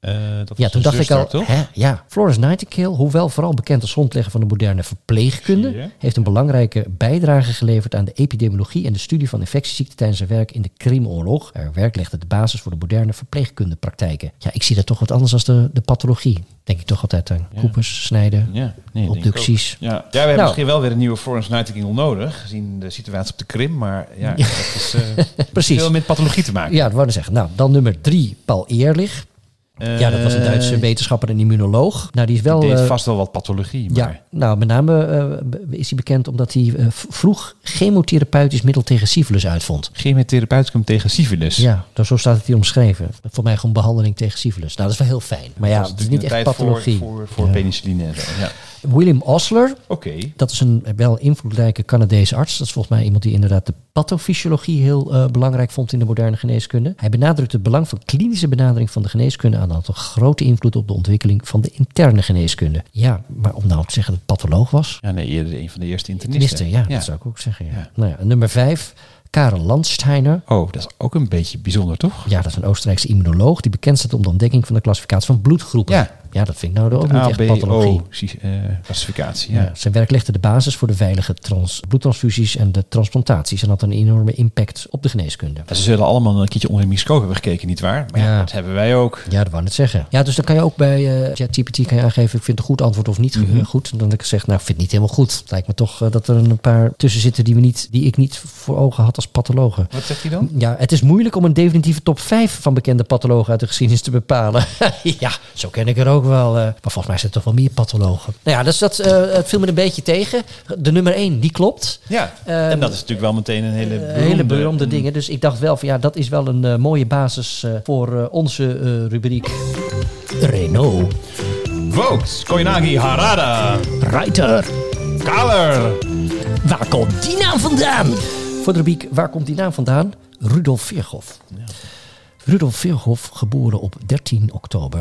Toen dacht ik al, Florence Nightingale, hoewel vooral bekend als grondlegger van de moderne verpleegkunde, heeft een belangrijke bijdrage geleverd aan de epidemiologie en de studie van infectieziekten tijdens haar werk in de Krimoorlog. Haar werk legde de basis voor de moderne verpleegkundepraktijken. Ja, ik zie dat toch wat anders dan de pathologie. Denk ik toch altijd aan koepers, snijden, obducties. Ja, we hebben misschien wel weer een nieuwe Florence Nightingale nodig, gezien de situatie op de Krim. Maar dat is veel met pathologie te maken. Ja, dat wou ik zeggen. Nou, dan nummer 3, Paul Ehrlich. Dat was een Duitse wetenschapper en immunoloog. Nou, die is wel. Die deed vast wel wat pathologie. Maar... Ja, nou, met name is hij bekend omdat hij vroeg chemotherapeutisch middel tegen syfilis uitvond. Chemotherapeuticum tegen syfilis? Ja, zo staat het hier omschreven. Voor mij gewoon behandeling tegen syfilis. Nou, dat is wel heel fijn. Maar ja, het is niet echt pathologie. Voor penicilline en zo, ja. William Osler, dat is een wel invloedrijke Canadese arts. Dat is volgens mij iemand die inderdaad de pathofysiologie heel belangrijk vond in de moderne geneeskunde. Hij benadrukt het belang van klinische benadering van de geneeskunde aan had een grote invloed op de ontwikkeling van de interne geneeskunde. Ja, maar om nou te zeggen dat het patholoog was? Ja, nee, eerder een van de eerste internisten. Ja, dat zou ik ook zeggen. Ja. Nou ja, nummer 5. Karel Landsteiner. Oh, dat is ook een beetje bijzonder, toch? Ja, dat is een Oostenrijkse immunoloog die bekend staat om de ontdekking van de klassificatie van bloedgroepen. Ja, dat vind ik nou ook niet echt pathologie. Klassificatie, Zijn werk legde de basis voor de veilige bloedtransfusies en de transplantaties en had een enorme impact op de geneeskunde. Ze zullen allemaal een keertje onder een microscoop hebben gekeken, nietwaar? Maar dat hebben wij ook. Ja, dat wou ik net zeggen. Ja, dus dan kan je ook bij ChatGPT aangeven, ik vind het een goed antwoord of niet goed. En dan heb ik gezegd, nou, ik vind het niet helemaal goed. Het lijkt me toch dat er een paar tussen zitten die ik niet voor ogen had als pathologen. Wat zegt hij dan? Ja, het is moeilijk om een definitieve top 5 van bekende pathologen uit de geschiedenis te bepalen. Ja, zo ken ik er ook wel. Maar volgens mij zijn er toch wel meer pathologen. Nou ja, dus het viel me een beetje tegen. De nummer 1, die klopt. Ja, en dat is natuurlijk wel meteen een hele beroemde dingen. Dus ik dacht wel van ja, dat is wel een mooie basis voor onze rubriek Renault. Vogt, Koinagi, Harada, Reiter, Kaler. Waar komt die naam vandaan? Voor de rubriek Waar komt die naam vandaan? Rudolf Virchow. Ja. Rudolf Virchow, geboren op 13 oktober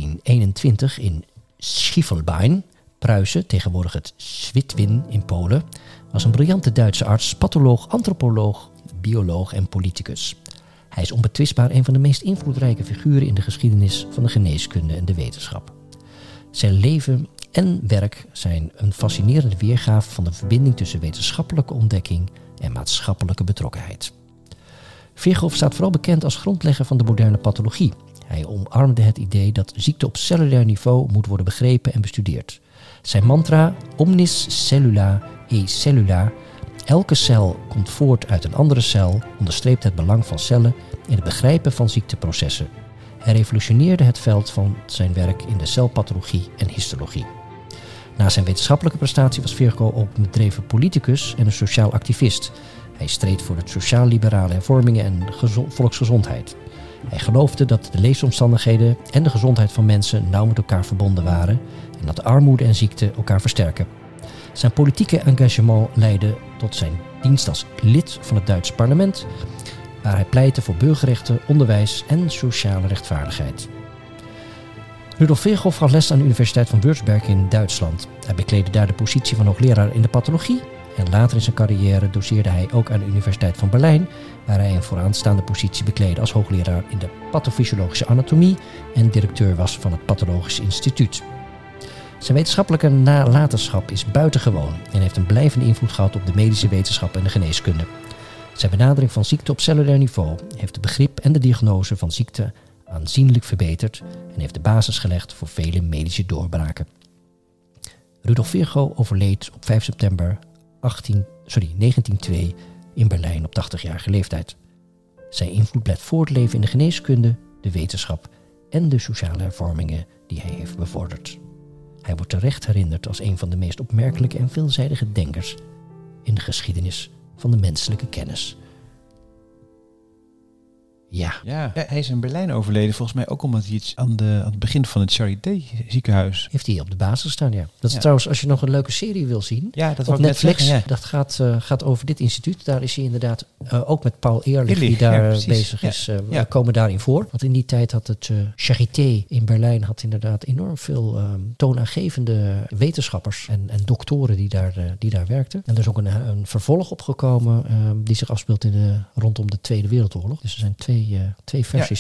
1821 in Schiefelbein, Pruisen, tegenwoordig het Schwitwin in Polen, was een briljante Duitse arts, patholoog, antropoloog, bioloog en politicus. Hij is onbetwistbaar een van de meest invloedrijke figuren in de geschiedenis van de geneeskunde en de wetenschap. Zijn leven en werk zijn een fascinerende weergave van de verbinding tussen wetenschappelijke ontdekking en maatschappelijke betrokkenheid. Virchow staat vooral bekend als grondlegger van de moderne pathologie. Hij omarmde het idee dat ziekte op cellulair niveau moet worden begrepen en bestudeerd. Zijn mantra, omnis cellula e cellula, elke cel komt voort uit een andere cel, onderstreept het belang van cellen in het begrijpen van ziekteprocessen. Hij revolutioneerde het veld van zijn werk in de celpathologie en histologie. Na zijn wetenschappelijke prestatie was Virchow ook een bedreven politicus en een sociaal activist. Hij streed voor de sociaal-liberale hervormingen en volksgezondheid. Hij geloofde dat de leefomstandigheden en de gezondheid van mensen nauw met elkaar verbonden waren en dat armoede en ziekte elkaar versterken. Zijn politieke engagement leidde tot zijn dienst als lid van het Duitse parlement, waar hij pleitte voor burgerrechten, onderwijs en sociale rechtvaardigheid. Rudolf Virchow gaf les aan de Universiteit van Würzburg in Duitsland. Hij bekleedde daar de positie van hoogleraar in de pathologie en later in zijn carrière doseerde hij ook aan de Universiteit van Berlijn, waar hij een vooraanstaande positie bekleedde als hoogleraar in de pathofysiologische anatomie en directeur was van het Pathologisch Instituut. Zijn wetenschappelijke nalatenschap is buitengewoon en heeft een blijvende invloed gehad op de medische wetenschap en de geneeskunde. Zijn benadering van ziekte op cellulair niveau heeft het begrip en de diagnose van ziekte aanzienlijk verbeterd en heeft de basis gelegd voor vele medische doorbraken. Rudolf Virchow overleed op 5 september 1902 in Berlijn op 80-jarige leeftijd. Zijn invloed blijft voortleven in de geneeskunde, de wetenschap en de sociale hervormingen die hij heeft bevorderd. Hij wordt terecht herinnerd als een van de meest opmerkelijke en veelzijdige denkers in de geschiedenis van de menselijke kennis. Ja. Hij is in Berlijn overleden, volgens mij ook omdat hij iets aan het begin van het Charité ziekenhuis... Heeft hij op de basis gestaan, ja. Dat is trouwens, als je nog een leuke serie wil zien, dat op Netflix, dat gaat over dit instituut. Daar is hij inderdaad ook met Paul Ehrlich, die daar bezig is, komen daarin voor. Want in die tijd had het Charité in Berlijn had inderdaad enorm veel toonaangevende wetenschappers en doktoren die daar werkten. En er is ook een vervolg opgekomen die zich afspeelt rondom de Tweede Wereldoorlog. Dus er zijn twee versies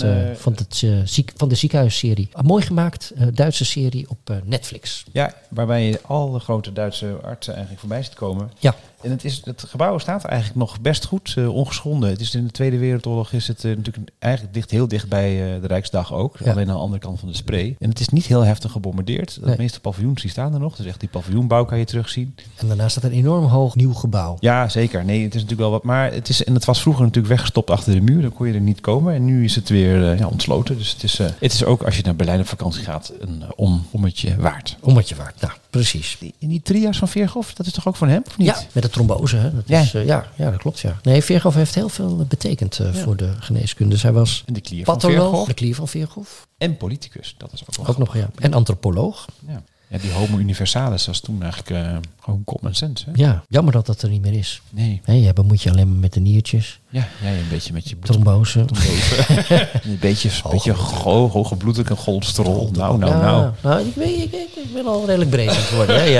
van de ziekenhuisserie. Een mooi gemaakt Duitse serie op Netflix. Ja, waarbij je al de grote Duitse artsen eigenlijk voorbij ziet komen. Ja. En het gebouw staat eigenlijk nog best goed, ongeschonden. Het is in de Tweede Wereldoorlog is het natuurlijk eigenlijk heel dicht bij de Rijksdag ook. Ja. Alleen aan de andere kant van de Spree. En het is niet heel heftig gebombardeerd. De meeste paviljoens die staan er nog. Dus echt die paviljoenbouw kan je terugzien. En daarnaast staat een enorm hoog nieuw gebouw. Ja, zeker. Nee, het is natuurlijk wel wat. Maar het was vroeger natuurlijk weggestopt achter de muur. Dan kon je er niet komen. En nu is het weer ontsloten. Dus het is ook als je naar Berlijn op vakantie gaat een ommetje waard. Ommetje waard, nou precies. Die trias van Virchow, dat is toch ook van hem, of niet? Ja, met de trombose. Hè? Dat klopt, ja. Nee, Virchow heeft heel veel betekend voor de geneeskunde. Dus hij was patholoog, de klier van Virchow. En politicus, dat is ook nog, ja. En antropoloog. Ja, die homo universalis was toen eigenlijk gewoon common sense. Hè? Ja, jammer dat er niet meer is. Nee. Je bemoeit je alleen maar met de niertjes. Ja, jij een beetje met je trombose. Een beetje hoge bloeddruk en cholesterol. Nou. Ik ben al redelijk breed aan het worden. Hè?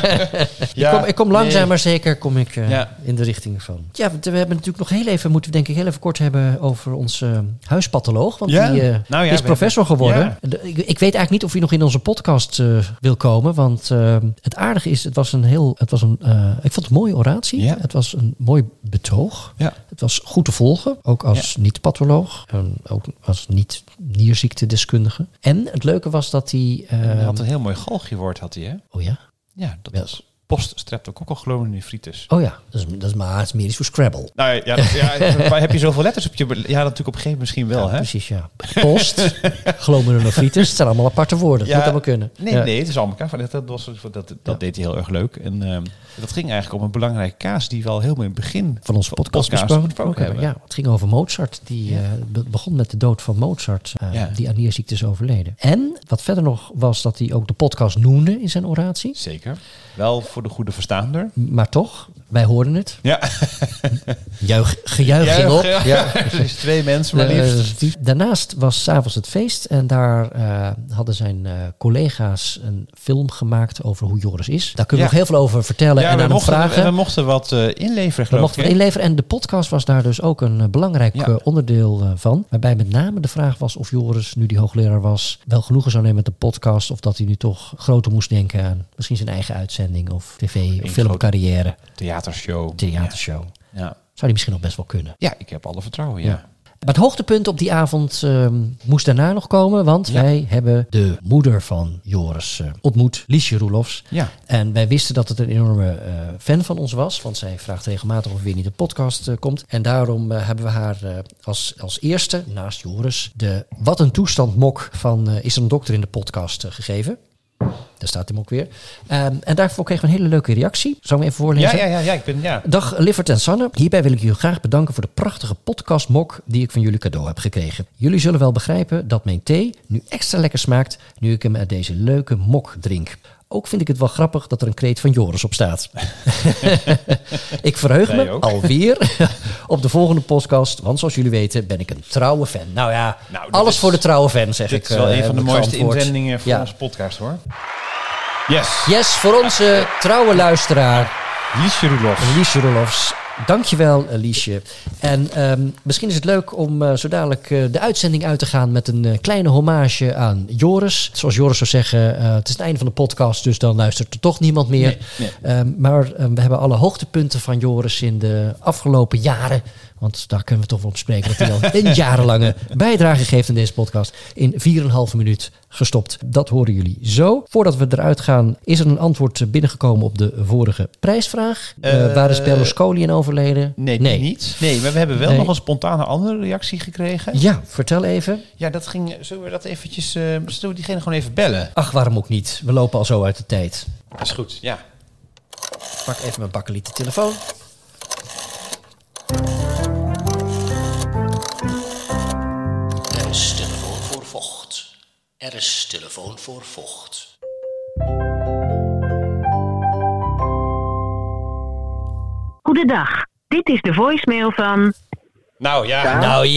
Ja. Ik kom langzaam maar zeker in de richting van. Ja, we hebben natuurlijk nog moeten we heel even kort hebben over onze huispatholoog. Want die is professor geworden. Ja. Ik weet eigenlijk niet of hij nog in onze podcast wil komen. Want het aardige is, ik vond het een mooie oratie. Ja. Het was een mooi betoog. Ja. Het was goed te volgen, ook als niet-patholoog. En ook als niet-nierziekte-deskundige. En het leuke was dat hij... hij had een heel mooi galgjewoord, had hij, hè? Oh ja? Ja, dat was post-streptococcal-glomerulonefritis. Oh ja, dat is medisch voor Scrabble. Nou maar heb je zoveel letters op je... Ja, natuurlijk op een gegeven moment misschien wel, hè? Precies, ja. Post-glomerulonefritis, het zijn allemaal aparte woorden. Dat moet allemaal kunnen. Nee, het is allemaal elkaar. Dat deed hij heel erg leuk. En dat ging eigenlijk om een belangrijke kaas die we al helemaal in het begin van onze podcast besproken hebben. Ja, het ging over Mozart. Die begon met de dood van Mozart, die aan nierziekte is overleden. En wat verder nog was dat hij ook de podcast noemde in zijn oratie. Zeker. Wel voor de goede verstaander. Maar toch, wij hoorden het. Ja. Gejuich ging op. Ja. Precies, 2 mensen maar liefst. Daarnaast was 's avonds het feest. En daar hadden zijn collega's een film gemaakt over hoe Joris is. Daar kunnen we nog heel veel over vertellen en aan hem vragen. We mochten wat inleveren, geloof ik. En de podcast was daar dus ook een belangrijk onderdeel van. Waarbij met name de vraag was of Joris, nu die hoogleraar was, wel genoegen zou nemen met de podcast. Of dat hij nu toch groter moest denken aan misschien zijn eigen uitzending of tv of filmcarrière. Theatershow. Ja. Zou die misschien nog best wel kunnen. Ja, ik heb alle vertrouwen, ja. Maar het hoogtepunt op die avond moest daarna nog komen. Want wij hebben de moeder van Joris ontmoet, Liesje Roelofs. Ja. En wij wisten dat het een enorme fan van ons was. Want zij vraagt regelmatig of er weer niet de podcast komt. En daarom hebben we haar als eerste, naast Joris, de Wat een toestand mok van Is er een dokter in de podcast gegeven. Daar staat hem ook weer. En daarvoor kregen we een hele leuke reactie. Zal ik hem even voorlezen? Ja. Dag Liffert en Sanne. Hierbij wil ik jullie graag bedanken voor de prachtige podcastmok die ik van jullie cadeau heb gekregen. Jullie zullen wel begrijpen dat mijn thee nu extra lekker smaakt nu ik hem uit deze leuke mok drink. Ook vind ik het wel grappig dat er een kreet van Joris op staat. Ik verheug me alweer op de volgende podcast. Want zoals jullie weten ben ik een trouwe fan. Nou ja, alles voor de trouwe fan, zeg ik. Dit is wel een van de mooiste inzendingen voor onze podcast, hoor. Yes, voor onze trouwe luisteraar. Liesje Roelofs. Dankjewel, Liesje. En misschien is het leuk om zo dadelijk de uitzending uit te gaan met een kleine hommage aan Joris. Zoals Joris zou zeggen, het is het einde van de podcast, dus dan luistert er toch niemand meer. Nee. Maar we hebben alle hoogtepunten van Joris in de afgelopen jaren. Want daar kunnen we toch wel op spreken dat hij al een jarenlange bijdrage geeft in deze podcast. In 4,5 minuut gestopt. Dat horen jullie zo. Voordat we eruit gaan, is er een antwoord binnengekomen op de vorige prijsvraag. Waar is Berlusconi in overleden? Nee, niet. Nee, maar we hebben wel nog een spontane andere reactie gekregen. Ja, vertel even. Ja, dat ging. Zullen we dat eventjes... zullen we diegene gewoon even bellen? Ach, waarom ook niet? We lopen al zo uit de tijd. Dat is goed, ja. Pak even mijn bakkeliete telefoon. Er is telefoon voor vocht. Er is telefoon voor vocht. Goedendag, dit is de voicemail van... Nou ja.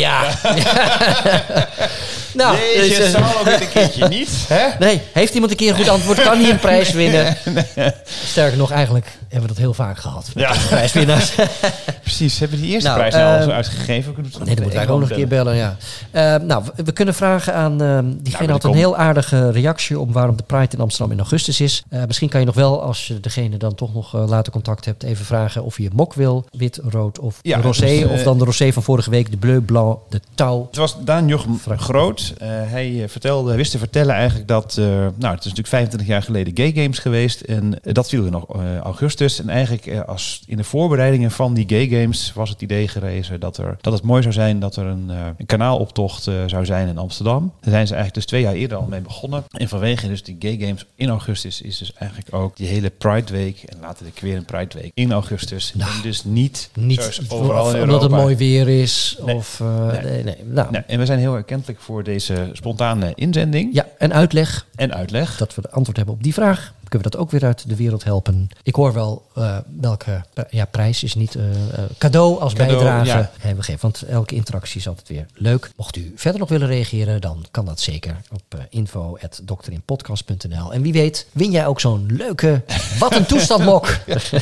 Nou, deze zal ook weer een keertje niet. Hè? Nee, heeft iemand een keer een goed antwoord, kan hij een prijs winnen. Nee. Sterker nog, eigenlijk hebben we dat heel vaak gehad. Met prijswinnaars. Precies, hebben we die eerste prijs nou al zo uitgegeven? Nee, dan moeten wij ook nog een keer bellen, ja. Nou, we kunnen vragen aan... diegene had een heel aardige reactie om waarom de Pride in Amsterdam in augustus is. Misschien kan je nog wel, als je degene dan toch nog later contact hebt, even vragen of je mok wil. Wit, rood of rosé. Dus, of dan de rosé van vorige week, de bleu, blanc, de touw. Het was Daan Jochem Groot. Hij wist te vertellen eigenlijk dat... het is natuurlijk 25 jaar geleden Gay Games geweest. En dat viel in augustus. En eigenlijk als in de voorbereidingen van die Gay Games was het idee gerezen dat het mooi zou zijn dat er een kanaaloptocht zou zijn in Amsterdam. Daar zijn ze eigenlijk dus 2 jaar eerder al mee begonnen. En vanwege dus die Gay Games in augustus is dus eigenlijk ook die hele Pride Week en later weer een Pride Week in augustus. Nou, en dus niet overal in Europa. Omdat het mooi weer is. Nee. Of, nee. En we zijn heel erkentelijk voor deze spontane inzending. Ja, en uitleg. Dat we de antwoord hebben op die vraag. Kunnen we dat ook weer uit de wereld helpen. Ik hoor wel welke prijs is niet cadeau als bijdrage hebben we gegeven. Want elke interactie is altijd weer leuk. Mocht u verder nog willen reageren, dan kan dat zeker op info@dokterinpodcast.nl. En wie weet, win jij ook zo'n leuke Wat een toestand mok.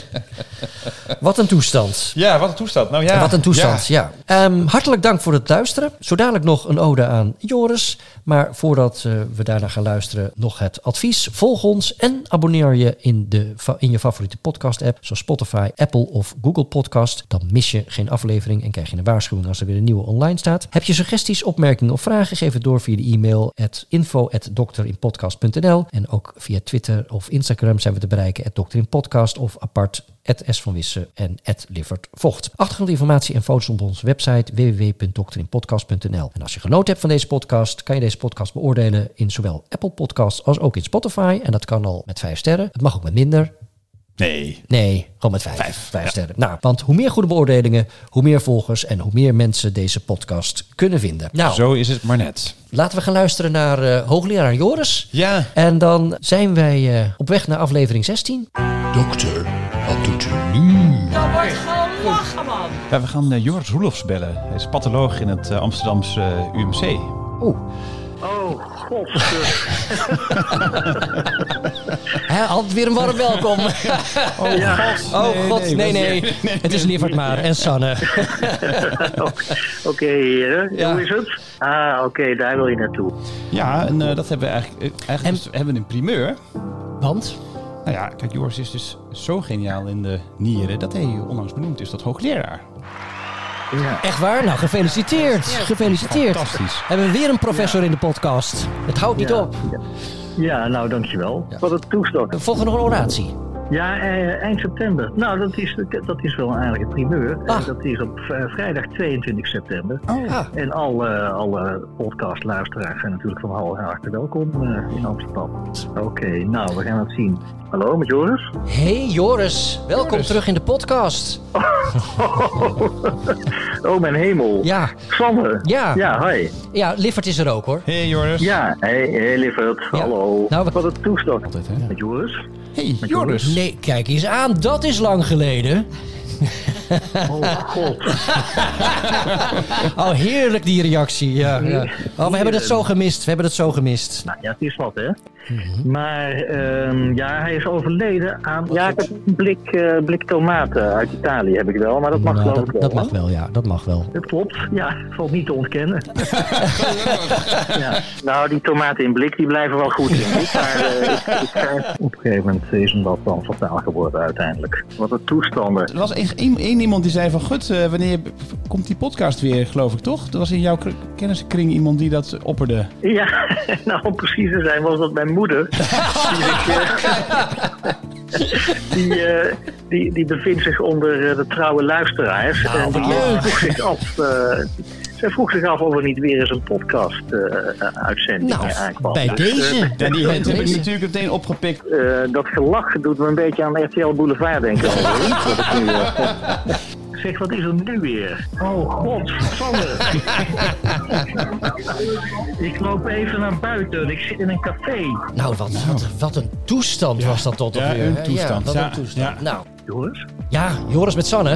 Wat een toestand. Ja, wat een toestand. Nou ja. Wat een toestand, ja. Hartelijk dank voor het luisteren. Zo dadelijk nog een ode aan Joris. Maar voordat we daarna gaan luisteren, nog het advies. Volg ons en abonneer je in je favoriete podcast-app, zoals Spotify, Apple of Google Podcast. Dan mis je geen aflevering en krijg je een waarschuwing als er weer een nieuwe online staat. Heb je suggesties, opmerkingen of vragen? Geef het door via de e-mail info@dokterinpodcast.nl. En ook via Twitter of Instagram zijn we te bereiken @dokterinpodcast of apart @S.van-Wissen en @Liffert-Vocht. Achtergrondinformatie en foto's op onze website www.dokterinpodcast.nl. En als je genoten hebt van deze podcast, kan je deze podcast beoordelen in zowel Apple Podcasts als ook in Spotify. En dat kan al met 5 sterren. Het mag ook met minder. Nee, gewoon met 5 sterren. Nou, want hoe meer goede beoordelingen, hoe meer volgers en hoe meer mensen deze podcast kunnen vinden. Nou, zo is het maar net. Laten we gaan luisteren naar hoogleraar Joris. Ja. En dan zijn wij op weg naar aflevering 16. Dokter, wat doet u nu? Dat wordt gelachen, man. Ja, we gaan Joris Roelofs bellen. Hij is patholoog in het Amsterdamse UMC. Oh, god. Altijd weer een warm welkom. Nee. Het is Lievert maar en Sanne. Oké, hoe is het? Oké, daar wil je naartoe. Ja, en dat hebben we eigenlijk hebben we een primeur. Want? Nou ja, kijk, Joris is dus zo geniaal in de nieren dat hij onlangs benoemd is tot hoogleraar. Ja. Echt waar? Nou, gefeliciteerd. Gefeliciteerd. Fantastisch. Hebben we weer een professor in de podcast. Het houdt niet op. Ja, nou dankjewel. Wat een toestand. Volgt nog een oratie. Ja, eind september. Nou, dat is wel eigenlijk een primeur. Dat is op vrijdag 22 september. En alle podcastluisteraars zijn natuurlijk van harte welkom in Amsterdam. Oké, nou, we gaan het zien. Hallo, met Joris? Hey Joris, welkom terug in de podcast. Oh, mijn hemel. Ja. Sanne. Ja, hi. Ja, Liffert is er ook hoor. Hey Joris. Ja, hey Liffert. Ja. Hallo. Nou, wat een toestand. Altijd, hè? Met Joris? Hey Joris. Nee, kijk eens aan, dat is lang geleden. Oh god. Oh, heerlijk die reactie. Ja. Oh, we hebben het zo gemist. Nou ja, het is wat, hè. Mm-hmm. Maar hij is overleden aan... Ja, ik heb een blik tomaten uit Italië heb ik wel, maar dat mag geloof ik wel. Dat mag wel, ja. Dat mag wel. Dat klopt, ja. Valt niet te ontkennen. Ja. Nou, die tomaten in blik, die blijven wel goed in. Maar op een gegeven moment is hem dat dan fataal geworden uiteindelijk. Wat een toestanden. Er was één iemand die zei van... Gut, wanneer komt die podcast weer, geloof ik, toch? Er was in jouw kennissenkring iemand die dat opperde. Ja, nou om precies te zijn was dat mijn moeder. Die bevindt zich onder de trouwe luisteraars. En die vroeg zich af... Zij vroeg zich af of er niet weer eens een podcast-uitzending aankwam. Bij deze? Die heb ik natuurlijk meteen opgepikt. Dat gelach doet me een beetje aan RTL Boulevard denken. Zeg, wat is er nu weer? Oh, godverdomme. Ik loop even naar buiten. Ik zit in een café. Nou, wat een toestand was dat tot op weer. Een toestand. Wat een toestand. Ja. Nou. Joris? Ja, Joris met Sanne.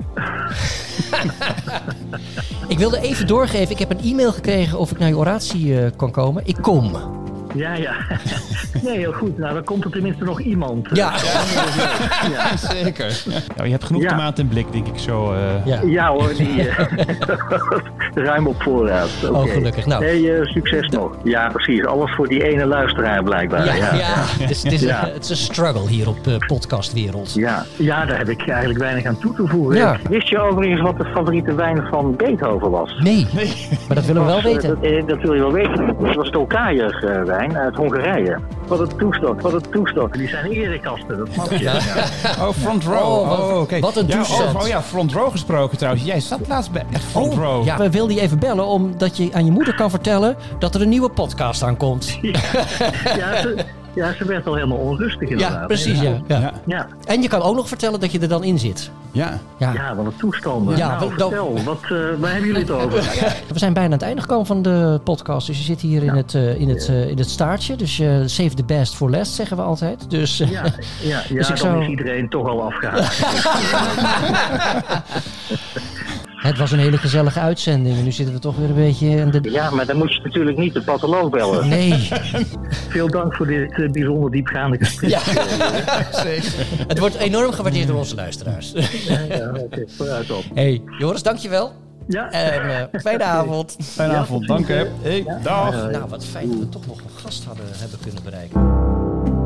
Ik wilde even doorgeven. Ik heb een e-mail gekregen of ik naar je oratie kan komen. Ik kom. Ja. Nee, heel goed. Nou, dan komt er tenminste nog iemand. Ja, zeker. Ja, je hebt genoeg tomaten in blik, denk ik zo. Ja hoor, die ruim op voorraad. Okay. Oh, gelukkig. Nou. Hey, succes nog. Ja, precies. Alles voor die ene luisteraar blijkbaar. Het is een struggle hier op podcastwereld. Ja, daar heb ik eigenlijk weinig aan toe te voegen. Ja. Wist je overigens wat de favoriete wijn van Beethoven was? Nee. Maar dat willen we wel weten. Dat wil je wel weten. Het was Tolkajer wijn uit Hongarije. Wat een toestand. Die zijn erekasten, dat mag je. Oh, front row. Okay. Wat een toestand. Front row gesproken trouwens. Jij zat laatst bij front row. Ja, we wilden je even bellen omdat je aan je moeder kan vertellen dat er een nieuwe podcast aankomt. Ja, ze werd al helemaal onrustig inderdaad. Ja, precies. Ja. En je kan ook nog vertellen dat je er dan in zit. Ja, wat een toestand. Ja, vertel, waar hebben jullie het over? We zijn bijna aan het einde gekomen van de podcast. Dus je zit hier in het staartje. Dus save the best for last, zeggen we altijd. Dus, dus dan is iedereen toch al afgehaakt. Het was een hele gezellige uitzending. En nu zitten we toch weer een beetje in de... Ja, maar dan moet je natuurlijk niet de patholoog bellen. Nee. Veel dank voor dit bijzonder diepgaande gesprek. Ja, zeker. Het wordt enorm gewaardeerd door onze luisteraars. Oké, vooruit op. Hey, Joris, dankjewel. Ja. En fijne avond. Fijne avond, dank hè. Hey, dag. Nou, wat fijn dat we toch nog een gast hebben kunnen bereiken.